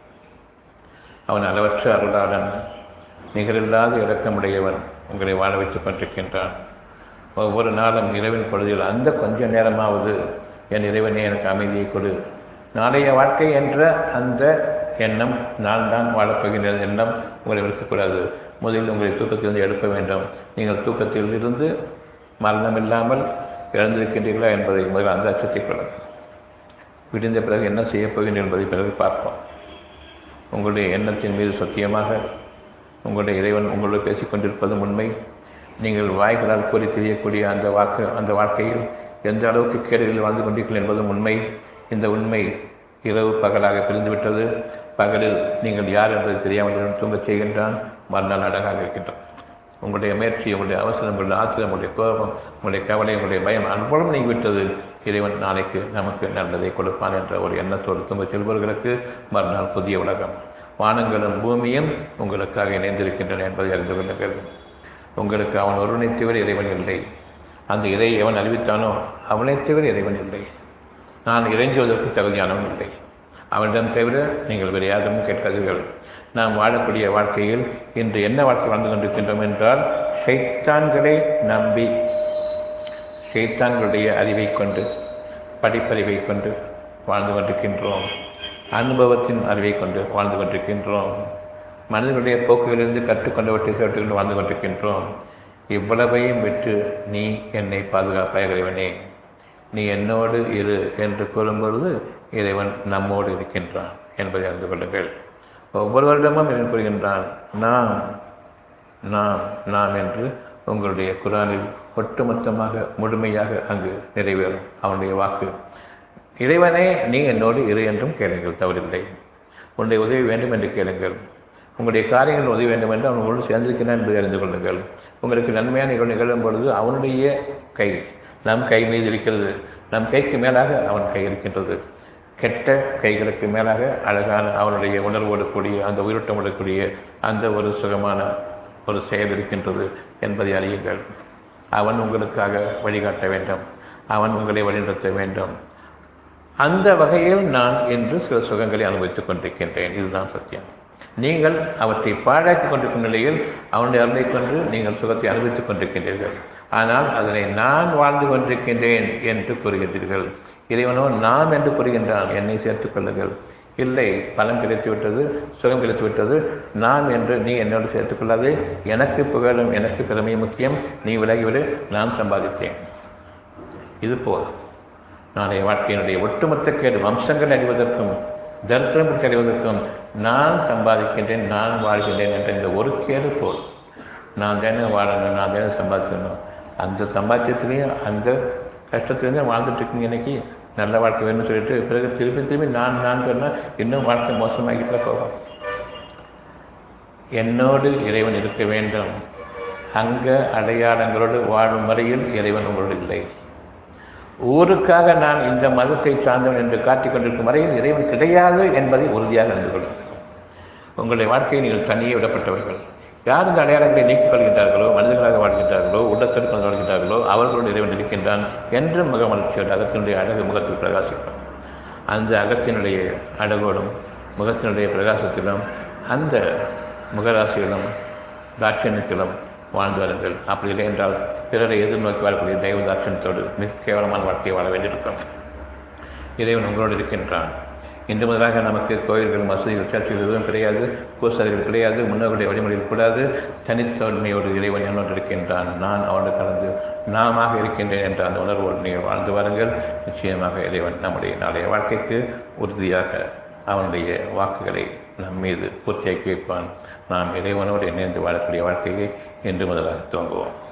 அவன் அளவற்ற அருளாளன், நிகரில்லாத இரக்கமுடையவன், உங்களை வாழ வைத்துக் கொண்டிருக்கின்றான். ஒவ்வொரு நாளும் இரவின் பொழுதில் அந்த கொஞ்ச நேரமாவது என் இறைவனே எனக்கு அமைதியை கொடு, நாளைய வாழ்க்கை என்ற அந்த எண்ணம், நான் தான் வாழப்போகின்ற எண்ணம் உங்களை இருக்கக்கூடாது. முதலில் உங்களை தூக்கத்திலிருந்து எழுப்ப வேண்டும். நீங்கள் தூக்கத்தில் இருந்து மரணம் இல்லாமல் இழந்திருக்கின்றீர்களா என்பதை முதல் அந்த அச்சத்தை கொள்ளுங்கள். விடிந்த பிறகு என்ன செய்யப் போகின்றீர்கள் என்பதை பிறகு பார்ப்போம். உங்களுடைய எண்ணத்தின் மீது சத்தியமாக உங்களுடைய இறைவன் உங்களோடு பேசிக்கொண்டிருப்பதும் உண்மை. நீங்கள் வாய்களால் கூறி தெரியக்கூடிய அந்த வாழ்க்கையில் எந்த அளவுக்கு கேடுகளில் வாழ்ந்து கொண்டீர்கள் என்பதும் உண்மை. இந்த உண்மை இரவு பகலாக பிரிந்துவிட்டது. பகலில் நீங்கள் யார் என்பதை தெரியாமல் தூங்கச் செய்கின்றான், மறுநாள் அழகாக இருக்கின்றான். உங்களுடைய முயற்சி, உங்களுடைய அவசரம், உங்களுடைய ஆத்திரம், உங்களுடைய கோபம், உங்களுடைய கவலை, உங்களுடைய பயம் அன்புடன் நீங்கிவிட்டது. இறைவன் நாளைக்கு நமக்கு நல்லதை கொடுப்பான் என்ற ஒரு எண்ணத்தோடு தூங்க செல்பவர்களுக்கு மறுநாள் புதிய உலகம். வானங்களும் பூமியும் உங்களுக்காக இணைந்திருக்கின்றன என்பதை அறிந்து கொள்ளுங்கள். உங்களுக்கு அவன் ஒருவனை தவிர இறைவன் இல்லை. அந்த இறை எவன் அறிவித்தானோ அவனை தவிர இறைவன் இல்லை. நான் இறைஞ்சுவதற்கு தகுதியானவன் இல்லை. அவனிடம் தவிர நீங்கள் வேறு யாரும் கேட்காதீர்கள். நாம் வாழக்கூடிய வாழ்க்கையில் இன்று என்ன வாழ்க்கை வாழ்ந்து கொண்டிருக்கின்றோம் என்றால், ஷைத்தான்களை நம்பி, ஷைத்தான்களுடைய அறிவை கொண்டு, படிப்பறிவை கொண்டு வாழ்ந்து கொண்டிருக்கின்றோம். அனுபவத்தின் அறிவை கொண்டு வாழ்ந்து கொண்டிருக்கின்றோம். மனிதனுடைய போக்குகளிலிருந்து கற்றுக்கொண்டவற்றை சேர்த்துக்கொண்டு வாழ்ந்து கொண்டிருக்கின்றோம். இவ்வளவையும் விட்டு நீ என்னை பாதுகாப்பாய் இறைவனே, நீ என்னோடு இரு என்று கூறும்பொழுது இறைவன் நம்மோடு இருக்கின்றான் என்பதை அறிந்து கொள்ளுங்கள். ஒவ்வொருவரிடமும் இறைவன் கூறுகின்றான், நாம் நாம் நாம் என்று. உங்களுடைய குரானில் ஒட்டுமொத்தமாக முழுமையாக அங்கு நிறைவேறும் அவனுடைய வாக்கு. இறைவனே நீ என்னோடு இரு என்றும் கேளுங்கள், தவறில்லை. உன்னுடைய உதவி வேண்டும் என்று கேளுங்கள். உங்களுடைய காரியங்கள் உதவி வேண்டும் என்று அவன் உங்களோடு சேர்ந்திருக்கிறான் என்பதை அறிந்து கொள்ளுங்கள். உங்களுக்கு நன்மையான நிகழும் பொழுது அவனுடைய கை நம் கை மீது இருக்கிறது. நம் கைக்கு மேலாக அவன் கை இருக்கின்றது. கெட்ட கைகளுக்கு மேலாக அழகான அவனுடைய உணர்வோடு கூடிய அந்த உயிரோட்டமோடு கூடிய அந்த ஒரு சுகமான ஒரு செயல் இருக்கின்றது என்பதை அறியுங்கள். அவன் உங்களுக்காக வழிகாட்ட வேண்டும், அவன் உங்களை வழிநடத்த வேண்டும். அந்த வகையில் நான் இன்று சில சுகங்களை அனுபவித்துக் கொண்டிருக்கின்றேன். இதுதான் சத்தியம். நீங்கள் அவற்றை பாழாக்கி கொண்டிருக்கும் நிலையில் அவனுடைய அருளை கொண்டு நீங்கள் சுகத்தை அனுபவித்துக் கொண்டிருக்கின்றீர்கள். ஆனால் அதனை நான் வாழ்ந்து கொண்டிருக்கின்றேன் என்று கூறுகின்றீர்கள். இறைவனோ நாம் என்று கூறுகின்றான், என்னை சேர்த்துக் கொள்ளுங்கள். இல்லை, பலம் கிடைத்துவிட்டது, சுகம் கிடைத்துவிட்டது, நான் என்று நீ என்னோடு சேர்த்துக் கொள்ளாது. எனக்கு புகழும் எனக்கு பெருமை முக்கியம், நீ விலகிவிடு, நான் சம்பாதித்தேன். இது போல் நாளைய வாழ்க்கையினுடைய ஒட்டுமொத்த கேடு வம்சங்கள் அறிவதற்கும் தரித்திரம் அறிவதற்கும் நான் சம்பாதிக்கின்றேன், நான் வாழ்கின்றேன் என்ற இந்த ஒரு கேடு போல். நான் தானே வாழணும், நான் தானே சம்பாதிக்கணும். அந்த சம்பாத்தியத்திலையும் அந்த கஷ்டத்துலேருந்து வாழ்ந்துட்டு இருக்கீங்க. இன்னைக்கு நல்ல வாழ்க்கை வேணும்னு சொல்லிட்டு பிறகு திருப்பி நான் சொன்னால் இன்னும் வாழ்க்கை மோசமாகிட்டு போகும். என்னோடு இறைவன் இருக்க வேண்டும். அங்க அடையாளங்களோடு வாழும் முறையில் இறைவன் உங்களோடு இல்லை. ஊருக்காக நான் இந்த மதத்தை சார்ந்தவன் என்று காட்டிக் கொண்டிருக்கும் வரையில் இறைவன் கிடையாது என்பதை உறுதியாக அறிந்து கொள்ளுங்கள். உங்களுடைய வாழ்க்கையை நீங்கள் தனியே விடப்பட்டவர்கள். யார் இந்த அடையாளங்களை நீக்கிக் கொள்கின்றார்களோ, மனிதர்களாக வாழ்கின்றார்களோ, உள்ளத்திற்கு வாழ்கின்றார்களோ, அவர்களோடு இறைவன் இருக்கின்றான் என்று முகமலர்ச்சியோடு அகத்தினுடைய அழகு முகத்தில் பிரகாசிக்கும். அந்த அகத்தினுடைய அழகோடும் முகத்தினுடைய பிரகாசத்திலும் அந்த முகராசியிலும் தாட்சியத்திலும் வாழ்ந்து வருங்கள். அப்படி இல்லை என்றால் பிறரை எதிர்நோக்கி வாழக்கூடிய தெய்வ தாட்சியத்தோடு மிக கேவலமான வாழ்க்கையை வாழ வேண்டியிருக்கும். இறைவன் உங்களோடு இருக்கின்றான். இன்று முதலாக நமக்கு கோயில்கள், மசூதிகள், சர்ச்சைகள் எதுவும் கிடையாது, பூசாரிகள் கிடையாது, முன்னோர்களுடைய வழிமுறைகள் கூடாது. தனித்தன்மையோடு இறைவன் என்னோடு இருக்கின்றான், நான் அவனோடு கலந்து நாமாக இருக்கின்றேன் என்ற அந்த உணர்வோடு நீங்கள் வாழ்ந்து வாருங்கள். நிச்சயமாக இறைவன் நம்முடைய நாளைய வாழ்க்கைக்கு உறுதியாக அவனுடைய வாக்குகளை நம் மீது பூர்த்தியாக்கி வைப்பான். நாம் இறைவனோடு இணைந்து வாழக்கூடிய வாழ்க்கையை இன்று முதலாக துவங்குவோம்.